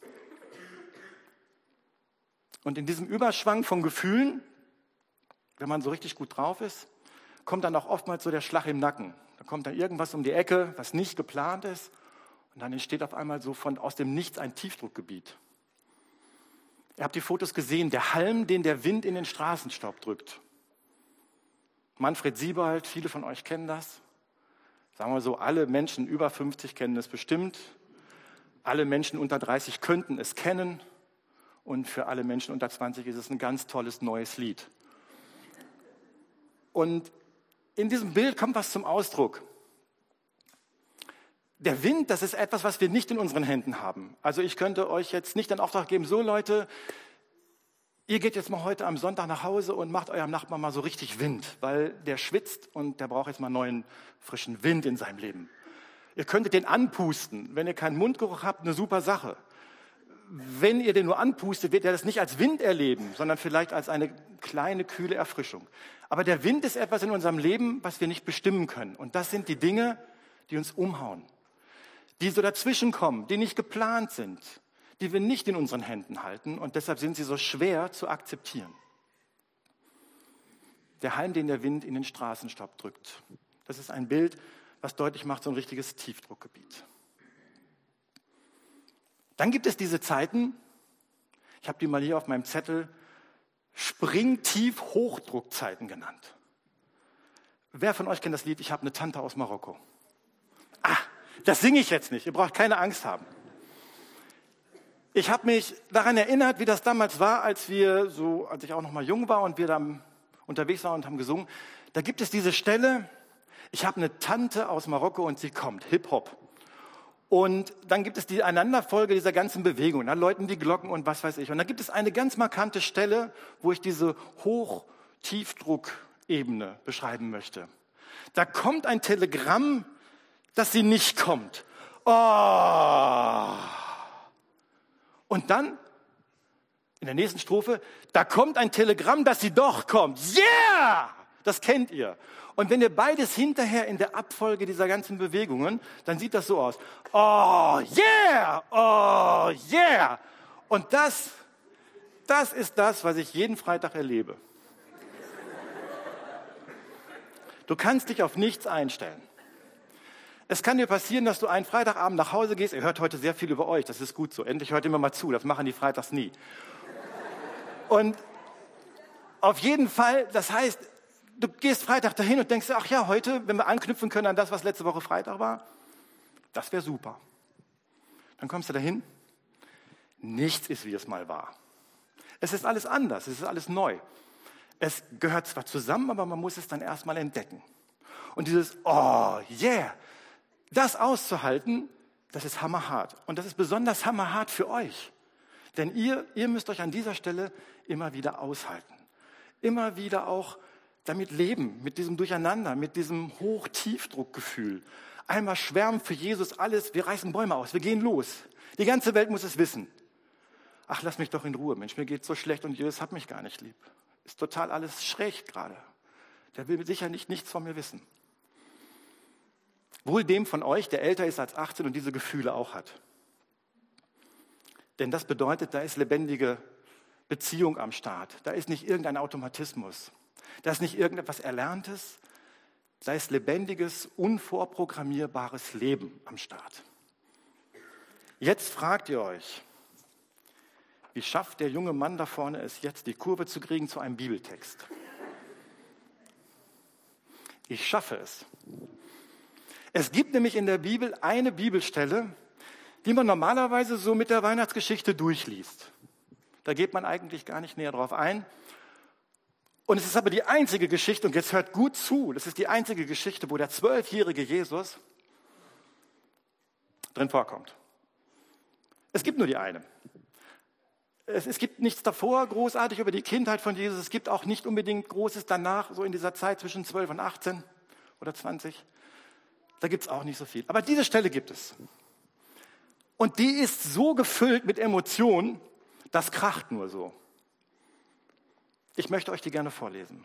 Und in diesem Überschwang von Gefühlen, wenn man so richtig gut drauf ist, kommt dann auch oftmals so der Schlag im Nacken. Da kommt dann irgendwas um die Ecke, was nicht geplant ist. Und dann entsteht auf einmal so von aus dem Nichts ein Tiefdruckgebiet. Ihr habt die Fotos gesehen, der Halm, den der Wind in den Straßenstaub drückt. Manfred Siebald, viele von euch kennen das. Sagen wir so, alle Menschen über fünfzig kennen es bestimmt. Alle Menschen unter dreißig könnten es kennen. Und für alle Menschen unter zwanzig ist es ein ganz tolles neues Lied. Und in diesem Bild kommt was zum Ausdruck. Der Wind, das ist etwas, was wir nicht in unseren Händen haben. Also ich könnte euch jetzt nicht den Auftrag geben, so Leute, ihr geht jetzt mal heute am Sonntag nach Hause und macht eurem Nachbarn mal so richtig Wind, weil der schwitzt und der braucht jetzt mal neuen, frischen Wind in seinem Leben. Ihr könntet den anpusten, wenn ihr keinen Mundgeruch habt, eine super Sache. wenn ihr den nur anpustet, wird er das nicht als Wind erleben, sondern vielleicht als eine kleine, kühle Erfrischung. Aber der Wind ist etwas in unserem Leben, was wir nicht bestimmen können. Und das sind die Dinge, die uns umhauen, die so dazwischenkommen, die nicht geplant sind, die wir nicht in unseren Händen halten. Und deshalb sind sie so schwer zu akzeptieren. Der Halm, den der Wind in den Straßenstaub drückt. Das ist ein Bild, was deutlich macht, so ein richtiges Tiefdruckgebiet. Dann gibt es diese Zeiten, ich habe die mal hier auf meinem Zettel, Springtief-Hochdruckzeiten genannt. Wer von euch kennt das Lied, ich habe eine Tante aus Marokko? Ah, das singe ich jetzt nicht, ihr braucht keine Angst haben. Ich habe mich daran erinnert, wie das damals war, als wir so, als ich auch noch mal jung war und wir dann unterwegs waren und haben gesungen. Da gibt es diese Stelle, ich habe eine Tante aus Marokko und sie kommt, Hip-Hop. Und dann gibt es die Einanderfolge dieser ganzen Bewegung. Da läuten die Glocken und was weiß ich. Und dann gibt es eine ganz markante Stelle, wo ich diese Hoch-Tiefdruck-Ebene beschreiben möchte. Da kommt ein Telegramm, dass sie nicht kommt. Oh! Und dann, in der nächsten Strophe, da kommt ein Telegramm, dass sie doch kommt. Yeah! Das kennt ihr. Und wenn ihr beides hinterher in der Abfolge dieser ganzen Bewegungen, dann sieht das so aus. Oh, yeah! Oh, yeah! Und das, das ist das, was ich jeden Freitag erlebe. Du kannst dich auf nichts einstellen. Es kann dir passieren, dass du einen Freitagabend nach Hause gehst. Ihr hört heute sehr viel über euch, das ist gut so. Endlich hört ihr mir mal zu, das machen die freitags nie. Und auf jeden Fall, das heißt, du gehst Freitag dahin und denkst, ach ja, heute, wenn wir anknüpfen können an das, was letzte Woche Freitag war, das wäre super. Dann kommst du dahin, nichts ist, wie es mal war. Es ist alles anders, es ist alles neu. Es gehört zwar zusammen, aber man muss es dann erstmal entdecken. Und dieses, oh yeah, das auszuhalten, das ist hammerhart. Und das ist besonders hammerhart für euch. Denn ihr, ihr müsst euch an dieser Stelle immer wieder aushalten. Immer wieder auch damit leben, mit diesem Durcheinander, mit diesem Hoch-Tiefdruckgefühl. Einmal schwärmen für Jesus alles, wir reißen Bäume aus, wir gehen los. Die ganze Welt muss es wissen. Ach, lass mich doch in Ruhe, Mensch, mir geht's so schlecht und Jesus hat mich gar nicht lieb. Ist total alles schräg gerade. Der will sicher nicht nichts von mir wissen. Wohl dem von euch, der älter ist als achtzehn und diese Gefühle auch hat. Denn das bedeutet, da ist lebendige Beziehung am Start. Da ist nicht irgendein Automatismus. Da ist nicht irgendetwas Erlerntes. Da ist lebendiges, unvorprogrammierbares Leben am Start. Jetzt fragt ihr euch, wie schafft der junge Mann da vorne es jetzt, die Kurve zu kriegen zu einem Bibeltext? Ich schaffe es. Es gibt nämlich in der Bibel eine Bibelstelle, die man normalerweise so mit der Weihnachtsgeschichte durchliest. Da geht man eigentlich gar nicht näher drauf ein. Und es ist aber die einzige Geschichte, und jetzt hört gut zu, das ist die einzige Geschichte, wo der zwölfjährige Jesus drin vorkommt. Es gibt nur die eine. Es, es gibt nichts davor großartig über die Kindheit von Jesus. Es gibt auch nicht unbedingt Großes danach, so in dieser Zeit zwischen zwölf und achtzehn oder zwanzig. Da gibt es auch nicht so viel. Aber diese Stelle gibt es. Und die ist so gefüllt mit Emotionen, das kracht nur so. Ich möchte euch die gerne vorlesen.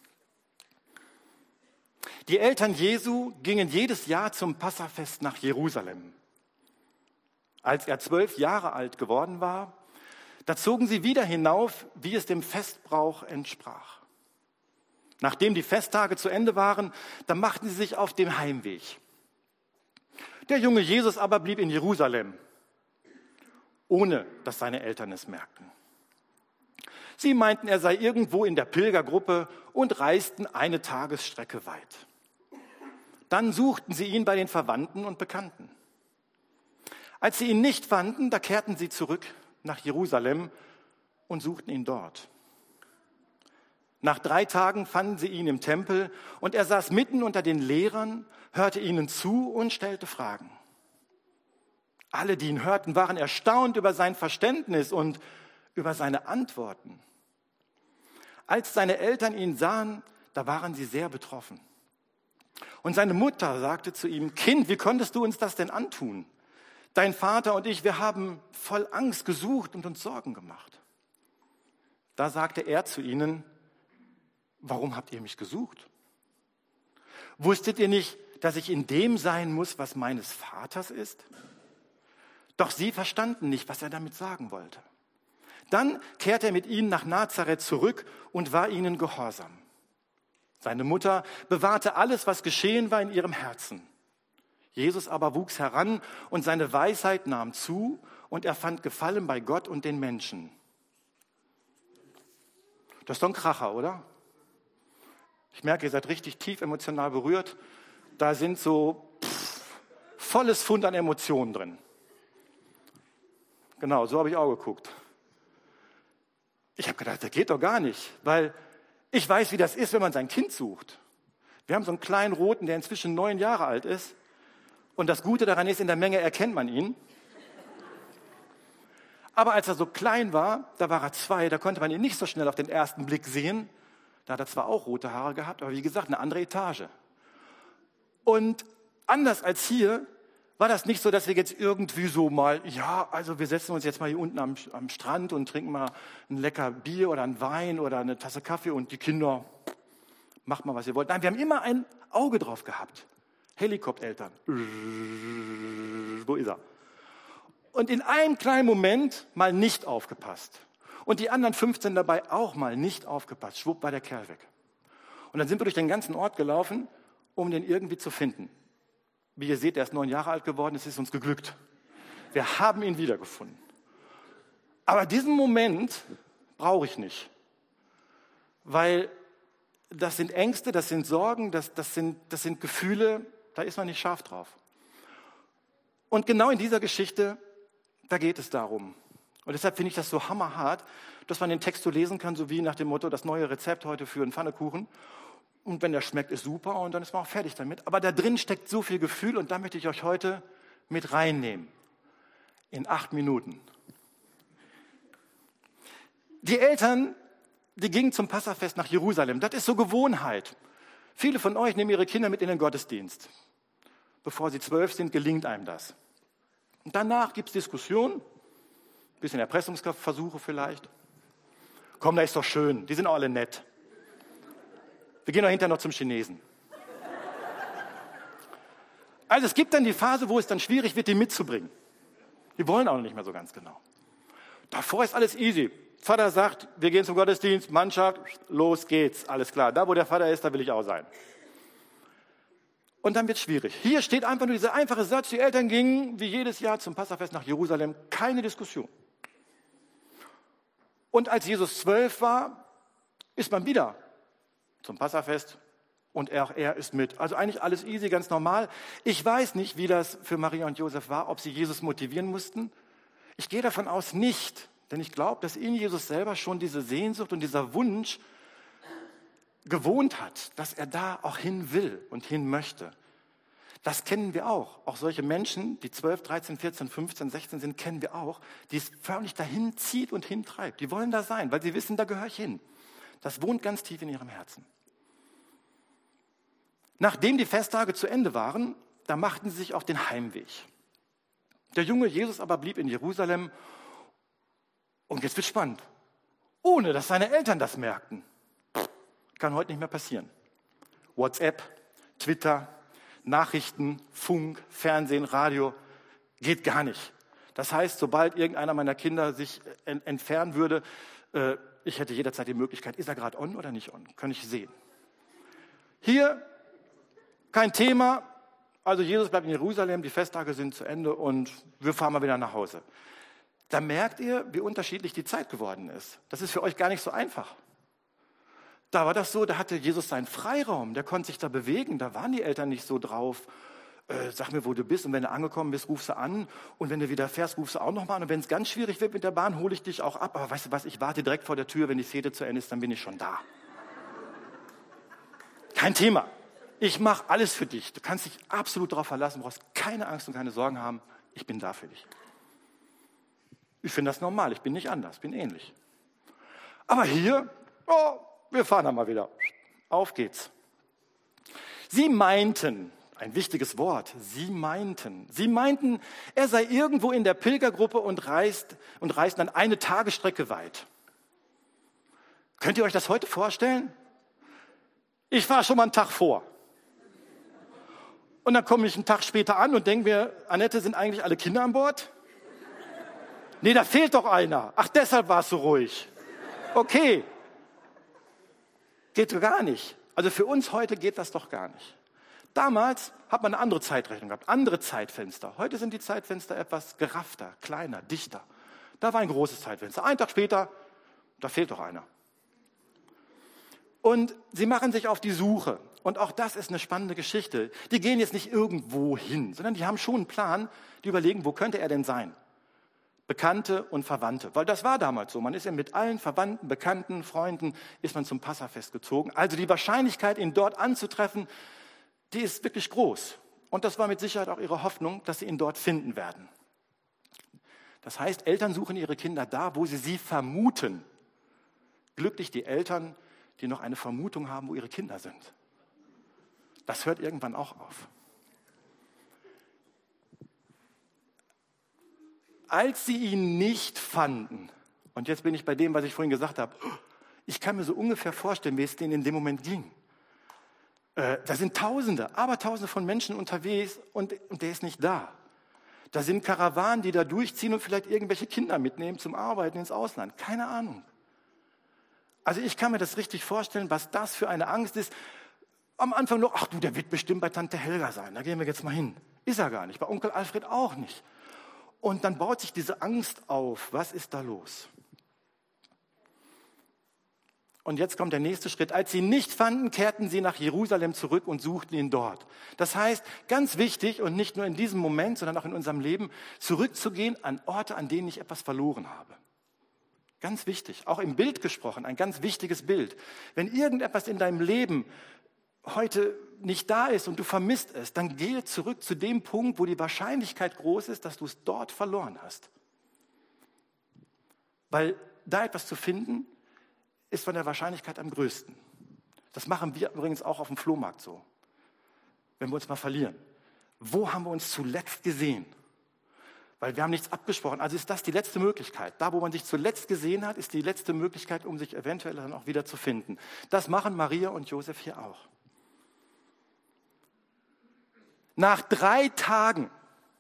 Die Eltern Jesu gingen jedes Jahr zum Passafest nach Jerusalem. Als er zwölf Jahre alt geworden war, da zogen sie wieder hinauf, wie es dem Festbrauch entsprach. Nachdem die Festtage zu Ende waren, da machten sie sich auf den Heimweg. Der junge Jesus aber blieb in Jerusalem, ohne dass seine Eltern es merkten. Sie meinten, er sei irgendwo in der Pilgergruppe und reisten eine Tagesstrecke weit. Dann suchten sie ihn bei den Verwandten und Bekannten. Als sie ihn nicht fanden, da kehrten sie zurück nach Jerusalem und suchten ihn dort. Nach drei Tagen fanden sie ihn im Tempel und er saß mitten unter den Lehrern, hörte ihnen zu und stellte Fragen. Alle, die ihn hörten, waren erstaunt über sein Verständnis und über seine Antworten. Als seine Eltern ihn sahen, da waren sie sehr betroffen. Und seine Mutter sagte zu ihm, Kind, wie konntest du uns das denn antun? Dein Vater und ich, wir haben voll Angst gesucht und uns Sorgen gemacht. Da sagte er zu ihnen, warum habt ihr mich gesucht? Wusstet ihr nicht, dass ich in dem sein muss, was meines Vaters ist? Doch sie verstanden nicht, was er damit sagen wollte. Dann kehrte er mit ihnen nach Nazareth zurück und war ihnen gehorsam. Seine Mutter bewahrte alles, was geschehen war, in ihrem Herzen. Jesus aber wuchs heran und seine Weisheit nahm zu und er fand Gefallen bei Gott und den Menschen. Das ist doch ein Kracher, oder? Ich merke, ihr seid richtig tief emotional berührt. Da sind so pff, volles Fund an Emotionen drin. Genau, so habe ich auch geguckt. Ich habe gedacht, das geht doch gar nicht, weil ich weiß, wie das ist, wenn man sein Kind sucht. Wir haben so einen kleinen Roten, der inzwischen neun Jahre alt ist. Und das Gute daran ist, in der Menge erkennt man ihn. Aber als er so klein war, da war er zwei, da konnte man ihn nicht so schnell auf den ersten Blick sehen. Da hat er zwar auch rote Haare gehabt, aber wie gesagt, eine andere Etage. Und anders als hier war das nicht so, dass wir jetzt irgendwie so mal, ja, also wir setzen uns jetzt mal hier unten am, am Strand und trinken mal ein lecker Bier oder einen Wein oder eine Tasse Kaffee und die Kinder, macht mal, was ihr wollt. Nein, wir haben immer ein Auge drauf gehabt. Helikoptereltern. Wo ist er? Und in einem kleinen Moment mal nicht aufgepasst. Und die anderen fünfzehn dabei auch mal nicht aufgepasst. Schwupp war der Kerl weg. Und dann sind wir durch den ganzen Ort gelaufen, um den irgendwie zu finden. Wie ihr seht, er ist neun Jahre alt geworden, es ist uns geglückt. Wir haben ihn wiedergefunden. Aber diesen Moment brauche ich nicht. Weil das sind Ängste, das sind Sorgen, das, das, sind, das sind Gefühle, da ist man nicht scharf drauf. Und genau in dieser Geschichte, da geht es darum. Und deshalb finde ich das so hammerhart, dass man den Text so lesen kann, so wie nach dem Motto, das neue Rezept heute für einen Pfannekuchen. Und wenn der schmeckt, ist super und dann ist man auch fertig damit. Aber da drin steckt so viel Gefühl und da möchte ich euch heute mit reinnehmen. In acht Minuten. Die Eltern, die gingen zum Passafest nach Jerusalem. Das ist so Gewohnheit. Viele von euch nehmen ihre Kinder mit in den Gottesdienst. Bevor sie zwölf sind, gelingt einem das. Und danach gibt es Diskussionen, ein bisschen Erpressungsversuche vielleicht. Komm, da ist doch schön, die sind auch alle nett. Wir gehen doch hinterher noch zum Chinesen. Also es gibt dann die Phase, wo es dann schwierig wird, die mitzubringen. Die wollen auch noch nicht mehr so ganz genau. Davor ist alles easy. Vater sagt, wir gehen zum Gottesdienst, Mannschaft, los geht's, alles klar. Da, wo der Vater ist, da will ich auch sein. Und dann wird es schwierig. Hier steht einfach nur dieser einfache Satz, die Eltern gingen wie jedes Jahr zum Passafest nach Jerusalem, keine Diskussion. Und als Jesus zwölf war, ist man wieder zum Passafest und er, er ist mit. Also eigentlich alles easy, ganz normal. Ich weiß nicht, wie das für Maria und Josef war, ob sie Jesus motivieren mussten. Ich gehe davon aus, nicht. Denn ich glaube, dass in Jesus selber schon diese Sehnsucht und dieser Wunsch gewohnt hat, dass er da auch hin will und hin möchte. Das kennen wir auch. Auch solche Menschen, die zwölf, dreizehn, vierzehn, fünfzehn, sechzehn sind, kennen wir auch, die es förmlich dahin zieht und hintreibt. Die wollen da sein, weil sie wissen, da gehöre ich hin. Das wohnt ganz tief in ihrem Herzen. Nachdem die Festtage zu Ende waren, da machten sie sich auf den Heimweg. Der junge Jesus aber blieb in Jerusalem. Und jetzt wird spannend. Ohne, dass seine Eltern das merkten. Kann heute nicht mehr passieren. WhatsApp, Twitter, Nachrichten, Funk, Fernsehen, Radio, geht gar nicht. Das heißt, sobald irgendeiner meiner Kinder sich en- entfernen würde, äh, ich hätte jederzeit die Möglichkeit, ist er gerade on oder nicht on? Kann ich sehen. Hier kein Thema. Also Jesus bleibt in Jerusalem, die Festtage sind zu Ende und wir fahren mal wieder nach Hause. Da merkt ihr, wie unterschiedlich die Zeit geworden ist. Das ist für euch gar nicht so einfach. Da war das so, da hatte Jesus seinen Freiraum, der konnte sich da bewegen, da waren die Eltern nicht so drauf. Äh, sag mir, wo du bist und wenn du angekommen bist, rufst du an und wenn du wieder fährst, rufst du auch nochmal an und wenn es ganz schwierig wird mit der Bahn, hole ich dich auch ab. Aber weißt du was, ich warte direkt vor der Tür, wenn die Fete zu Ende ist, dann bin ich schon da. Kein Thema. Ich mache alles für dich. Du kannst dich absolut darauf verlassen, brauchst keine Angst und keine Sorgen haben. Ich bin da für dich. Ich finde das normal, ich bin nicht anders, bin ähnlich. Aber hier, oh, wir fahren da mal wieder. Auf geht's. Sie meinten, Ein wichtiges Wort. Sie meinten. Sie meinten, er sei irgendwo in der Pilgergruppe und reist, und reist dann eine Tagesstrecke weit. Könnt ihr euch das heute vorstellen? Ich fahre schon mal einen Tag vor. Und dann komme ich einen Tag später an und denke mir, Annette, sind eigentlich alle Kinder an Bord? Nee, da fehlt doch einer. Ach, deshalb war es so ruhig. Okay. Geht doch gar nicht. Also für uns heute geht das doch gar nicht. Damals hat man eine andere Zeitrechnung gehabt, andere Zeitfenster. Heute sind die Zeitfenster etwas geraffter, kleiner, dichter. Da war ein großes Zeitfenster. Einen Tag später, da fehlt doch einer. Und sie machen sich auf die Suche. Und auch das ist eine spannende Geschichte. Die gehen jetzt nicht irgendwo hin, sondern die haben schon einen Plan, die überlegen, wo könnte er denn sein? Bekannte und Verwandte. Weil das war damals so. Man ist ja mit allen Verwandten, Bekannten, Freunden, ist man zum Passafest gezogen. Also die Wahrscheinlichkeit, ihn dort anzutreffen, die ist wirklich groß. Und das war mit Sicherheit auch ihre Hoffnung, dass sie ihn dort finden werden. Das heißt, Eltern suchen ihre Kinder da, wo sie sie vermuten. Glücklich die Eltern, die noch eine Vermutung haben, wo ihre Kinder sind. Das hört irgendwann auch auf. Als sie ihn nicht fanden, und jetzt bin ich bei dem, was ich vorhin gesagt habe, ich kann mir so ungefähr vorstellen, wie es denen in dem Moment ging. Äh, da sind Tausende, Abertausende von Menschen unterwegs und, und der ist nicht da. Da sind Karawanen, die da durchziehen und vielleicht irgendwelche Kinder mitnehmen zum Arbeiten ins Ausland. Keine Ahnung. Also ich kann mir das richtig vorstellen, was das für eine Angst ist. Am Anfang noch, ach du, der wird bestimmt bei Tante Helga sein, da gehen wir jetzt mal hin. Ist er gar nicht, bei Onkel Alfred auch nicht. Und dann baut sich diese Angst auf. Was ist da los? Und jetzt kommt der nächste Schritt. Als sie ihn nicht fanden, kehrten sie nach Jerusalem zurück und suchten ihn dort. Das heißt, ganz wichtig und nicht nur in diesem Moment, sondern auch in unserem Leben, zurückzugehen an Orte, an denen ich etwas verloren habe. Ganz wichtig, auch im Bild gesprochen, ein ganz wichtiges Bild. Wenn irgendetwas in deinem Leben heute nicht da ist und du vermisst es, dann gehe zurück zu dem Punkt, wo die Wahrscheinlichkeit groß ist, dass du es dort verloren hast. Weil da etwas zu finden, ist von der Wahrscheinlichkeit am größten. Das machen wir übrigens auch auf dem Flohmarkt so, wenn wir uns mal verlieren. Wo haben wir uns zuletzt gesehen? Weil wir haben nichts abgesprochen. Also ist das die letzte Möglichkeit. Da, wo man sich zuletzt gesehen hat, ist die letzte Möglichkeit, um sich eventuell dann auch wieder zu finden. Das machen Maria und Josef hier auch. Nach drei Tagen,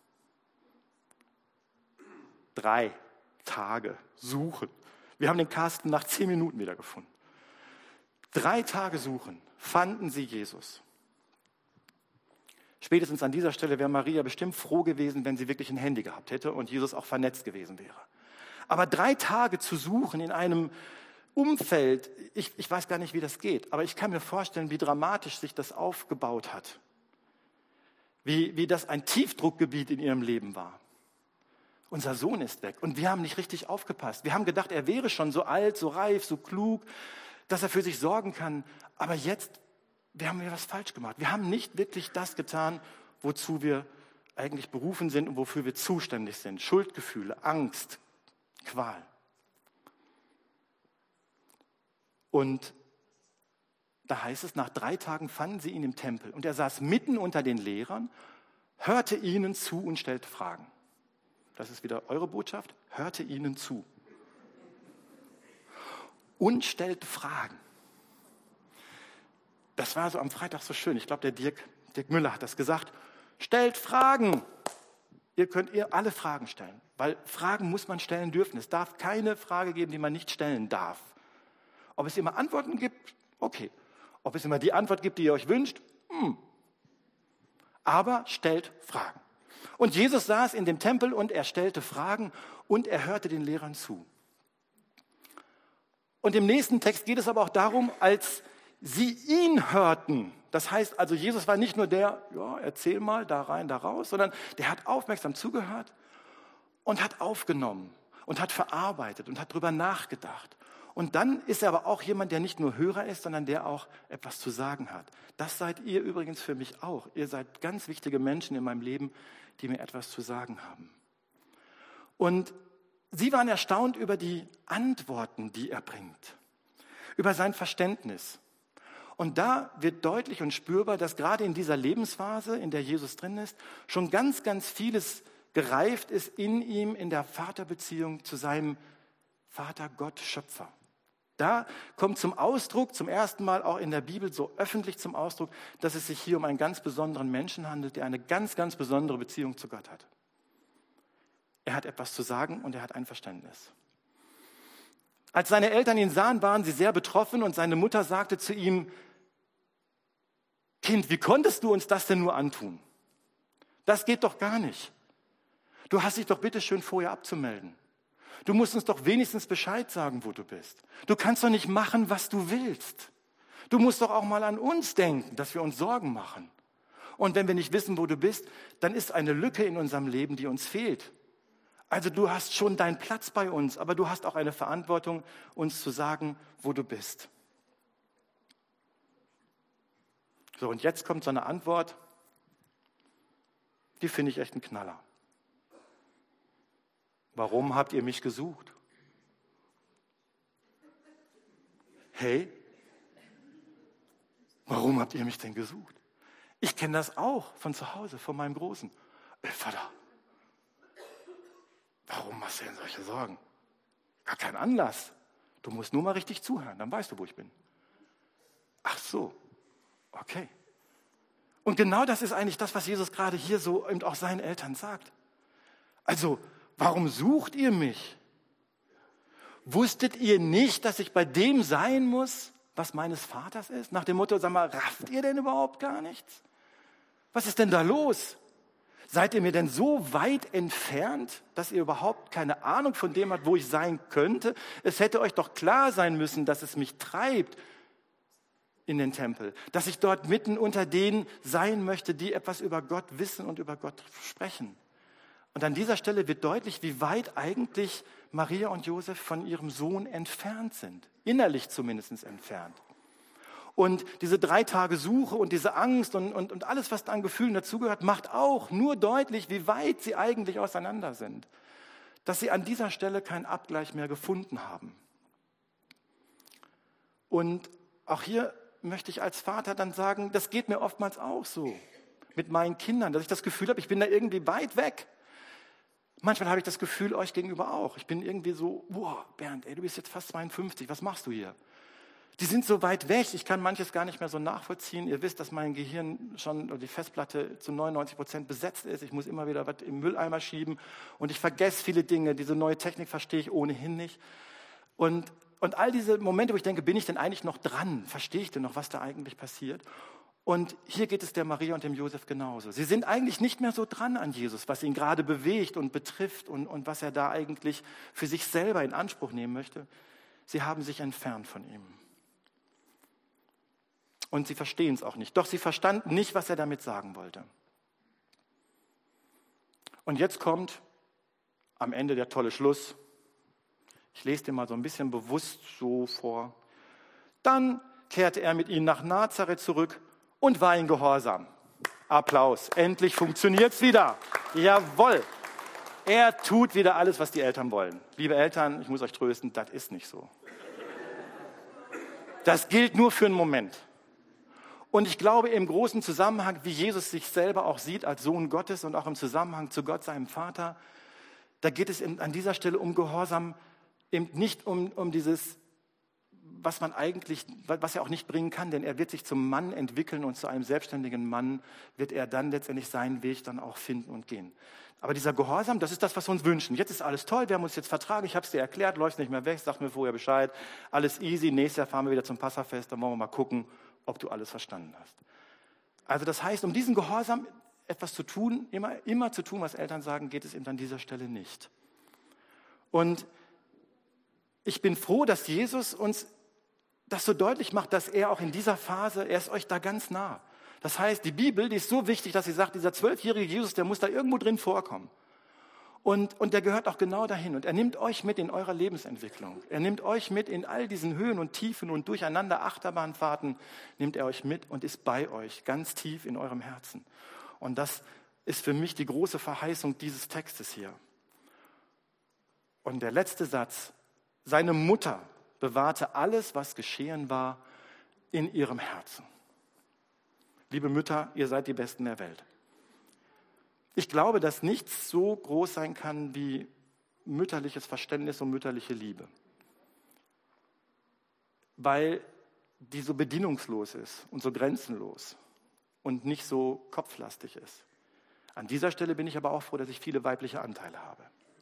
drei Tage suchen, wir haben den Carsten nach zehn Minuten wieder gefunden. Drei Tage suchen, fanden sie Jesus. Spätestens an dieser Stelle wäre Maria bestimmt froh gewesen, wenn sie wirklich ein Handy gehabt hätte und Jesus auch vernetzt gewesen wäre. Aber drei Tage zu suchen in einem Umfeld, ich, ich weiß gar nicht, wie das geht, aber ich kann mir vorstellen, wie dramatisch sich das aufgebaut hat. Wie, wie das ein Tiefdruckgebiet in ihrem Leben war. Unser Sohn ist weg und wir haben nicht richtig aufgepasst. Wir haben gedacht, er wäre schon so alt, so reif, so klug, dass er für sich sorgen kann. Aber jetzt, wir haben ja was falsch gemacht. Wir haben nicht wirklich das getan, wozu wir eigentlich berufen sind und wofür wir zuständig sind. Schuldgefühle, Angst, Qual. Und da heißt es, nach drei Tagen fanden sie ihn im Tempel und er saß mitten unter den Lehrern, hörte ihnen zu und stellte Fragen. Das ist wieder eure Botschaft, hörte ihnen zu und stellte Fragen. Das war so am Freitag so schön. Ich glaube, der Dirk, Dirk Müller hat das gesagt. Stellt Fragen. Ihr könnt ihr alle Fragen stellen, weil Fragen muss man stellen dürfen. Es darf keine Frage geben, die man nicht stellen darf. Ob es immer Antworten gibt, okay. Ob es immer die Antwort gibt, die ihr euch wünscht, hm. Aber stellt Fragen. Und Jesus saß in dem Tempel und er stellte Fragen und er hörte den Lehrern zu. Und im nächsten Text geht es aber auch darum, als sie ihn hörten. Das heißt also, Jesus war nicht nur der, ja, erzähl mal, da rein, da raus, sondern der hat aufmerksam zugehört und hat aufgenommen und hat verarbeitet und hat drüber nachgedacht. Und dann ist er aber auch jemand, der nicht nur Hörer ist, sondern der auch etwas zu sagen hat. Das seid ihr übrigens für mich auch. Ihr seid ganz wichtige Menschen in meinem Leben, die mir etwas zu sagen haben. Und sie waren erstaunt über die Antworten, die er bringt, über sein Verständnis. Und da wird deutlich und spürbar, dass gerade in dieser Lebensphase, in der Jesus drin ist, schon ganz, ganz vieles gereift ist in ihm, in der Vaterbeziehung zu seinem Vater Gott, Schöpfer. Da kommt zum Ausdruck, zum ersten Mal auch in der Bibel so öffentlich zum Ausdruck, dass es sich hier um einen ganz besonderen Menschen handelt, der eine ganz, ganz besondere Beziehung zu Gott hat. Er hat etwas zu sagen und er hat ein Verständnis. Als seine Eltern ihn sahen, waren sie sehr betroffen und seine Mutter sagte zu ihm: Kind, wie konntest du uns das denn nur antun? Das geht doch gar nicht. Du hast dich doch bitte schön vorher abzumelden. Du musst uns doch wenigstens Bescheid sagen, wo du bist. Du kannst doch nicht machen, was du willst. Du musst doch auch mal an uns denken, dass wir uns Sorgen machen. Und wenn wir nicht wissen, wo du bist, dann ist eine Lücke in unserem Leben, die uns fehlt. Also du hast schon deinen Platz bei uns, aber du hast auch eine Verantwortung, uns zu sagen, wo du bist. So, und jetzt kommt so eine Antwort, die finde ich echt ein Knaller. Warum habt ihr mich gesucht? Hey, warum habt ihr mich denn gesucht? Ich kenne das auch von zu Hause, von meinem Großen. Ey, Vater, warum machst du denn solche Sorgen? Gar kein Anlass. Du musst nur mal richtig zuhören, dann weißt du, wo ich bin. Ach so, okay. Und genau das ist eigentlich das, was Jesus gerade hier so eben auch seinen Eltern sagt. Also, warum sucht ihr mich? Wusstet ihr nicht, dass ich bei dem sein muss, was meines Vaters ist? Nach dem Motto, sag mal, rafft ihr denn überhaupt gar nichts? Was ist denn da los? Seid ihr mir denn so weit entfernt, dass ihr überhaupt keine Ahnung von dem habt, wo ich sein könnte? Es hätte euch doch klar sein müssen, dass es mich treibt in den Tempel, dass ich dort mitten unter denen sein möchte, die etwas über Gott wissen und über Gott sprechen. Und an dieser Stelle wird deutlich, wie weit eigentlich Maria und Josef von ihrem Sohn entfernt sind, innerlich zumindest entfernt. Und diese drei Tage Suche und diese Angst und, und, und alles, was da an Gefühlen dazugehört, macht auch nur deutlich, wie weit sie eigentlich auseinander sind. Dass sie an dieser Stelle keinen Abgleich mehr gefunden haben. Und auch hier möchte ich als Vater dann sagen, das geht mir oftmals auch so mit meinen Kindern, dass ich das Gefühl habe, ich bin da irgendwie weit weg. Manchmal habe ich das Gefühl, euch gegenüber auch. Ich bin irgendwie so, boah, Bernd, ey, du bist jetzt fast zweiundfünfzig, was machst du hier? Die sind so weit weg, ich kann manches gar nicht mehr so nachvollziehen. Ihr wisst, dass mein Gehirn schon, oder die Festplatte zu neunundneunzig Prozent besetzt ist. Ich muss immer wieder was im Mülleimer schieben und ich vergesse viele Dinge. Diese neue Technik verstehe ich ohnehin nicht. Und, und all diese Momente, wo ich denke, bin ich denn eigentlich noch dran? Verstehe ich denn noch, was da eigentlich passiert? Und hier geht es der Maria und dem Josef genauso. Sie sind eigentlich nicht mehr so dran an Jesus, was ihn gerade bewegt und betrifft und, und was er da eigentlich für sich selber in Anspruch nehmen möchte. Sie haben sich entfernt von ihm. Und sie verstehen es auch nicht. Doch sie verstanden nicht, was er damit sagen wollte. Und jetzt kommt am Ende der tolle Schluss. Ich lese dir mal so ein bisschen bewusst so vor. Dann kehrte er mit ihnen nach Nazareth zurück und war ihnen gehorsam. Applaus. Endlich funktioniert's wieder. Jawohl. Er tut wieder alles, was die Eltern wollen. Liebe Eltern, ich muss euch trösten, das ist nicht so. Das gilt nur für einen Moment. Und ich glaube, im großen Zusammenhang, wie Jesus sich selber auch sieht als Sohn Gottes und auch im Zusammenhang zu Gott, seinem Vater, da geht es an dieser Stelle um Gehorsam, eben nicht um, um dieses, was man eigentlich, was er auch nicht bringen kann, denn er wird sich zum Mann entwickeln und zu einem selbstständigen Mann wird er dann letztendlich seinen Weg dann auch finden und gehen. Aber dieser Gehorsam, das ist das, was wir uns wünschen. Jetzt ist alles toll, wir haben uns jetzt vertragen, ich habe es dir erklärt, läufst nicht mehr weg, sag mir vorher Bescheid, alles easy, nächstes Jahr fahren wir wieder zum Passafest, dann wollen wir mal gucken, ob du alles verstanden hast. Also das heißt, um diesen Gehorsam etwas zu tun, immer, immer zu tun, was Eltern sagen, geht es eben an dieser Stelle nicht. Und ich bin froh, dass Jesus uns das so deutlich macht, dass er auch in dieser Phase, er ist euch da ganz nah. Das heißt, die Bibel, die ist so wichtig, dass sie sagt, dieser zwölfjährige Jesus, der muss da irgendwo drin vorkommen. Und, und der gehört auch genau dahin. Und er nimmt euch mit in eurer Lebensentwicklung. Er nimmt euch mit in all diesen Höhen und Tiefen und durcheinander Achterbahnfahrten, nimmt er euch mit und ist bei euch, ganz tief in eurem Herzen. Und das ist für mich die große Verheißung dieses Textes hier. Und der letzte Satz, seine Mutter bewahrte alles, was geschehen war, in ihrem Herzen. Liebe Mütter, ihr seid die Besten der Welt. Ich glaube, dass nichts so groß sein kann wie mütterliches Verständnis und mütterliche Liebe. Weil die so bedienungslos ist und so grenzenlos und nicht so kopflastig ist. An dieser Stelle bin ich aber auch froh, dass ich viele weibliche Anteile habe.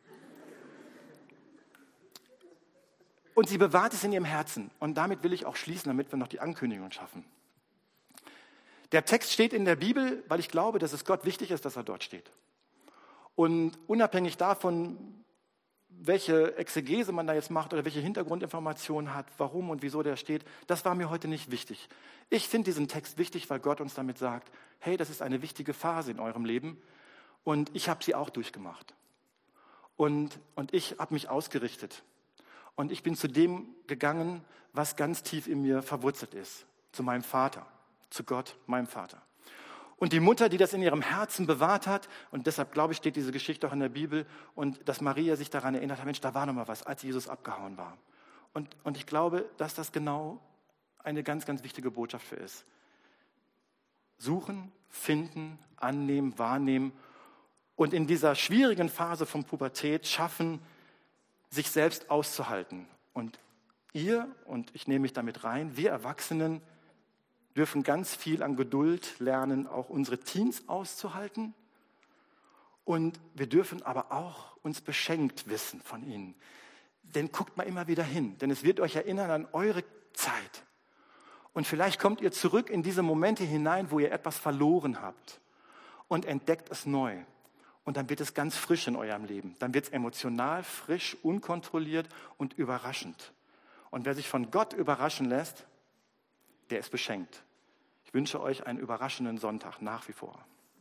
Und sie bewahrt es in ihrem Herzen. Und damit will ich auch schließen, damit wir noch die Ankündigung schaffen. Der Text steht in der Bibel, weil ich glaube, dass es Gott wichtig ist, dass er dort steht. Und unabhängig davon, welche Exegese man da jetzt macht oder welche Hintergrundinformationen hat, warum und wieso der steht, das war mir heute nicht wichtig. Ich finde diesen Text wichtig, weil Gott uns damit sagt, hey, das ist eine wichtige Phase in eurem Leben und ich habe sie auch durchgemacht. Und, und ich habe mich ausgerichtet. Und ich bin zu dem gegangen, was ganz tief in mir verwurzelt ist, zu meinem Vater, zu Gott, meinem Vater. Und die Mutter, die das in ihrem Herzen bewahrt hat, und deshalb glaube ich, steht diese Geschichte auch in der Bibel, und dass Maria sich daran erinnert hat, Mensch, da war noch mal was, als Jesus abgehauen war. Und, und ich glaube, dass das genau eine ganz, ganz wichtige Botschaft für ist. Suchen, finden, annehmen, wahrnehmen und in dieser schwierigen Phase von Pubertät schaffen, sich selbst auszuhalten. Und ihr, und ich nehme mich damit rein, wir Erwachsenen dürfen ganz viel an Geduld lernen, auch unsere Teens auszuhalten. Und wir dürfen aber auch uns beschenkt wissen von ihnen. Denn guckt mal immer wieder hin, denn es wird euch erinnern an eure Zeit. Und vielleicht kommt ihr zurück in diese Momente hinein, wo ihr etwas verloren habt und entdeckt es neu. Und dann wird es ganz frisch in eurem Leben. Dann wird es emotional, frisch, unkontrolliert und überraschend. Und wer sich von Gott überraschen lässt, der ist beschenkt. Ich wünsche euch einen überraschenden Sonntag, nach wie vor.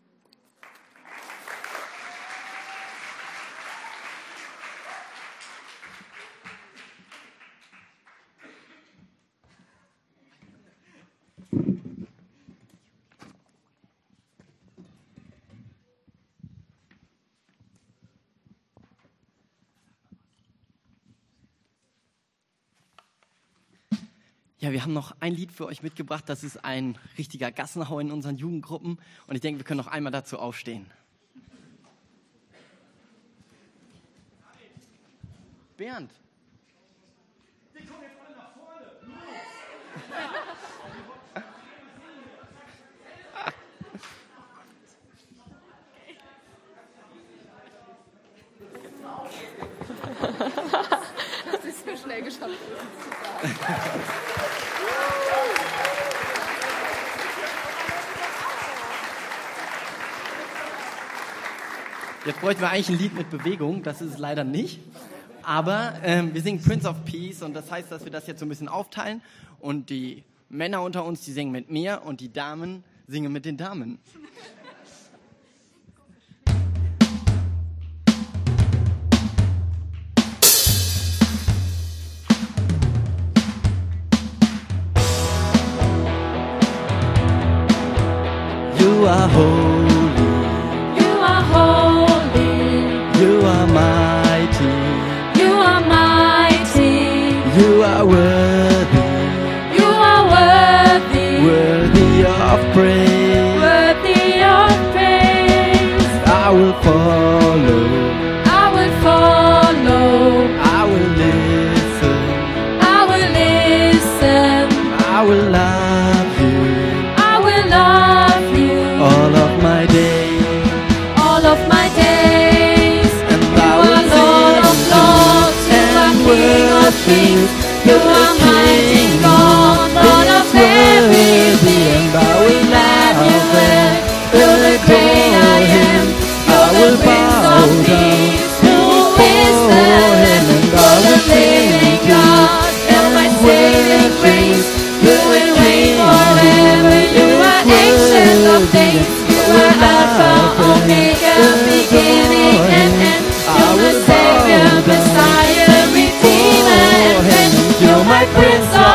Ja, wir haben noch ein Lied für euch mitgebracht. Das ist ein richtiger Gassenhauer in unseren Jugendgruppen. Und ich denke, wir können noch einmal dazu aufstehen. Bernd. Die kommen jetzt alle nach vorne. Das ist so schnell geschafft. Jetzt bräuchten wir eigentlich ein Lied mit Bewegung, das ist es leider nicht. Aber ähm, wir singen Prince of Peace und das heißt, dass wir das jetzt so ein bisschen aufteilen. Und die Männer unter uns, die singen mit mir und die Damen singen mit den Damen. You are holy. You are holy. You are mighty. You are mighty. You are worthy. You are worthy. Worthy of praise. Worthy of praise. I will follow. I will follow. I will listen. I will listen. I will love you. I will love you. All of my days. All of my days. And You I are will Lord of sing lords. You are and King of worship kings. You the are mighty King God, Lord who of is worthy, everything. and I will Emmanuel, you're the adore great I am. him. I You're the will Prince bow of down Peace. Who is the before him, Lamb? and I You're the will sing living God. You're my saving grace. You will reign forever. You are ancient of days. You are Alpha, Omega, beginning and end. You're the Savior, Messiah, Redeemer, and friend. You're my Prince of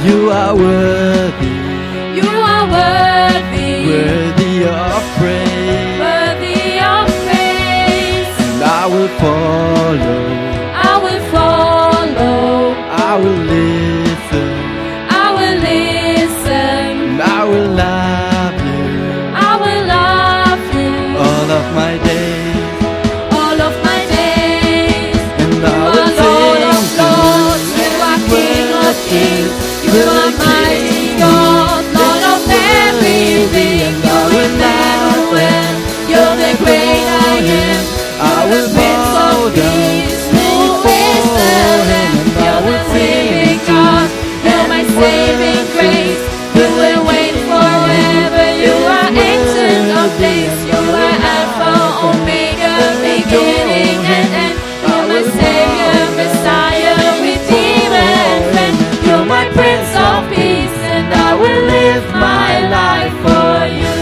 You are worthy. You are worthy. Worthy of praise. Worthy of praise. And I will follow. I will follow. I will listen. I will listen. And I will love you. I will love you. All of my days. All of my days. And I You will are Lord of sing lords. You are King of kings. You are mighty God, Lord of everything. You're Emmanuel. You're the great I am. You're the Prince of Peace. Who is the Lamb? You're the living God. You're my saving grace. You will wait forever. You are ancient of days. You are Alpha, Omega, beginning and end. You're my Savior, Messiah, Redeemer and friend. You're my Prince of Peace, and I will live my life for you.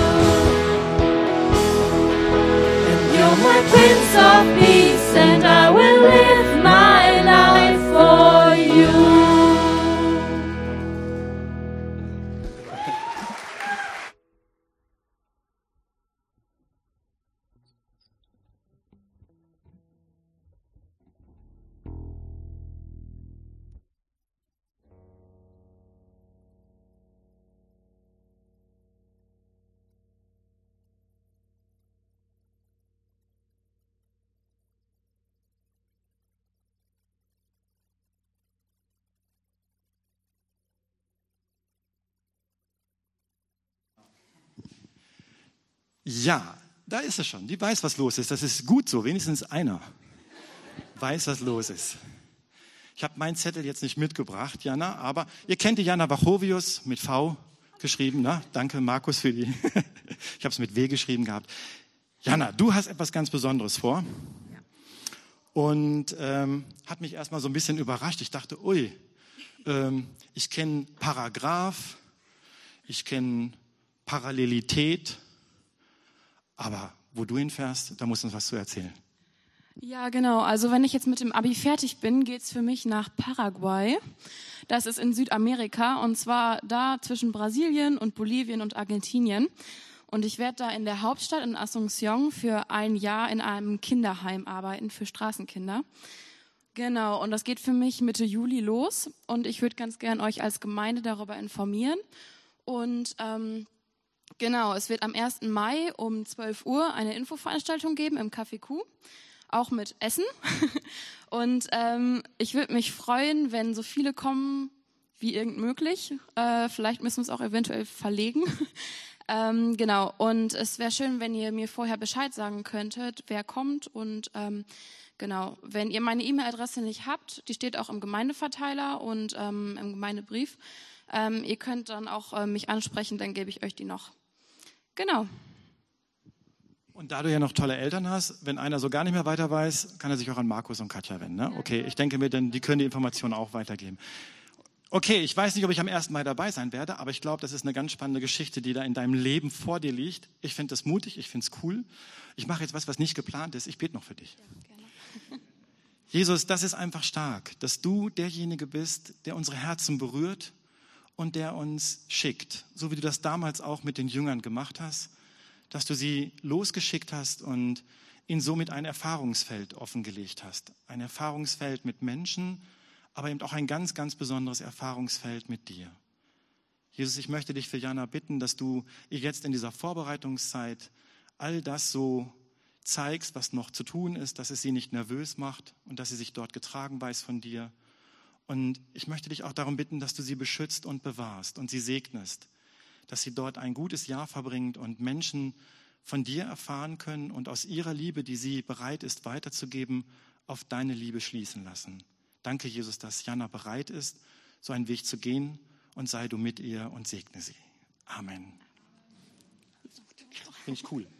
And you're my Prince of Peace, and I will live my life for you. Ja, da ist es schon. Die weiß, was los ist. Das ist gut so. Wenigstens einer weiß, was los ist. Ich habe meinen Zettel jetzt nicht mitgebracht, Jana, aber ihr kennt die Jana Wachovius mit V geschrieben. Ne? Danke, Markus, für die. Ich habe es mit W geschrieben gehabt. Jana, du hast etwas ganz Besonderes vor. Und ähm, hat mich erstmal so ein bisschen überrascht. Ich dachte, ui, ähm, ich kenne Paragraph, ich kenne Parallelität. Aber wo du hinfährst, da musst du uns was zu erzählen. Ja, genau. Also wenn ich jetzt mit dem Abi fertig bin, geht's für mich nach Paraguay. Das ist in Südamerika und zwar da zwischen Brasilien und Bolivien und Argentinien. Und ich werde da in der Hauptstadt in Asunción für ein Jahr in einem Kinderheim arbeiten für Straßenkinder. Genau, und das geht für mich Mitte Juli los. Und ich würde ganz gern euch als Gemeinde darüber informieren. Und ähm, genau, es wird am ersten Mai um zwölf Uhr eine Infoveranstaltung geben im Café Q, auch mit Essen. Und ähm, ich würde mich freuen, wenn so viele kommen wie irgend möglich. Äh, vielleicht müssen wir es auch eventuell verlegen. ähm, genau, und es wäre schön, wenn ihr mir vorher Bescheid sagen könntet, wer kommt. Und ähm, genau, wenn ihr meine E-Mail-Adresse nicht habt, die steht auch im Gemeindeverteiler und ähm, im Gemeindebrief. Ähm, ihr könnt dann auch äh, mich ansprechen, dann gebe ich euch die noch. Genau. Und da du ja noch tolle Eltern hast, wenn einer so gar nicht mehr weiter weiß, kann er sich auch an Markus und Katja wenden. Ne? Okay, ich denke mir, denn die können die Informationen auch weitergeben. Okay, ich weiß nicht, ob ich am ersten Mai dabei sein werde, aber ich glaube, das ist eine ganz spannende Geschichte, die da in deinem Leben vor dir liegt. Ich finde das mutig, ich finde es cool. Ich mache jetzt was, was nicht geplant ist. Ich bete noch für dich. Ja, gerne. Jesus, das ist einfach stark, dass du derjenige bist, der unsere Herzen berührt und der uns schickt, so wie du das damals auch mit den Jüngern gemacht hast, dass du sie losgeschickt hast und ihnen somit ein Erfahrungsfeld offengelegt hast. Ein Erfahrungsfeld mit Menschen, aber eben auch ein ganz, ganz besonderes Erfahrungsfeld mit dir. Jesus, ich möchte dich für Jana bitten, dass du ihr jetzt in dieser Vorbereitungszeit all das so zeigst, was noch zu tun ist, dass es sie nicht nervös macht und dass sie sich dort getragen weiß von dir. Und ich möchte dich auch darum bitten, dass du sie beschützt und bewahrst und sie segnest, dass sie dort ein gutes Jahr verbringt und Menschen von dir erfahren können und aus ihrer Liebe, die sie bereit ist weiterzugeben, auf deine Liebe schließen lassen. Danke, Jesus, dass Jana bereit ist, so einen Weg zu gehen, und sei du mit ihr und segne sie. Amen. Finde ich cool.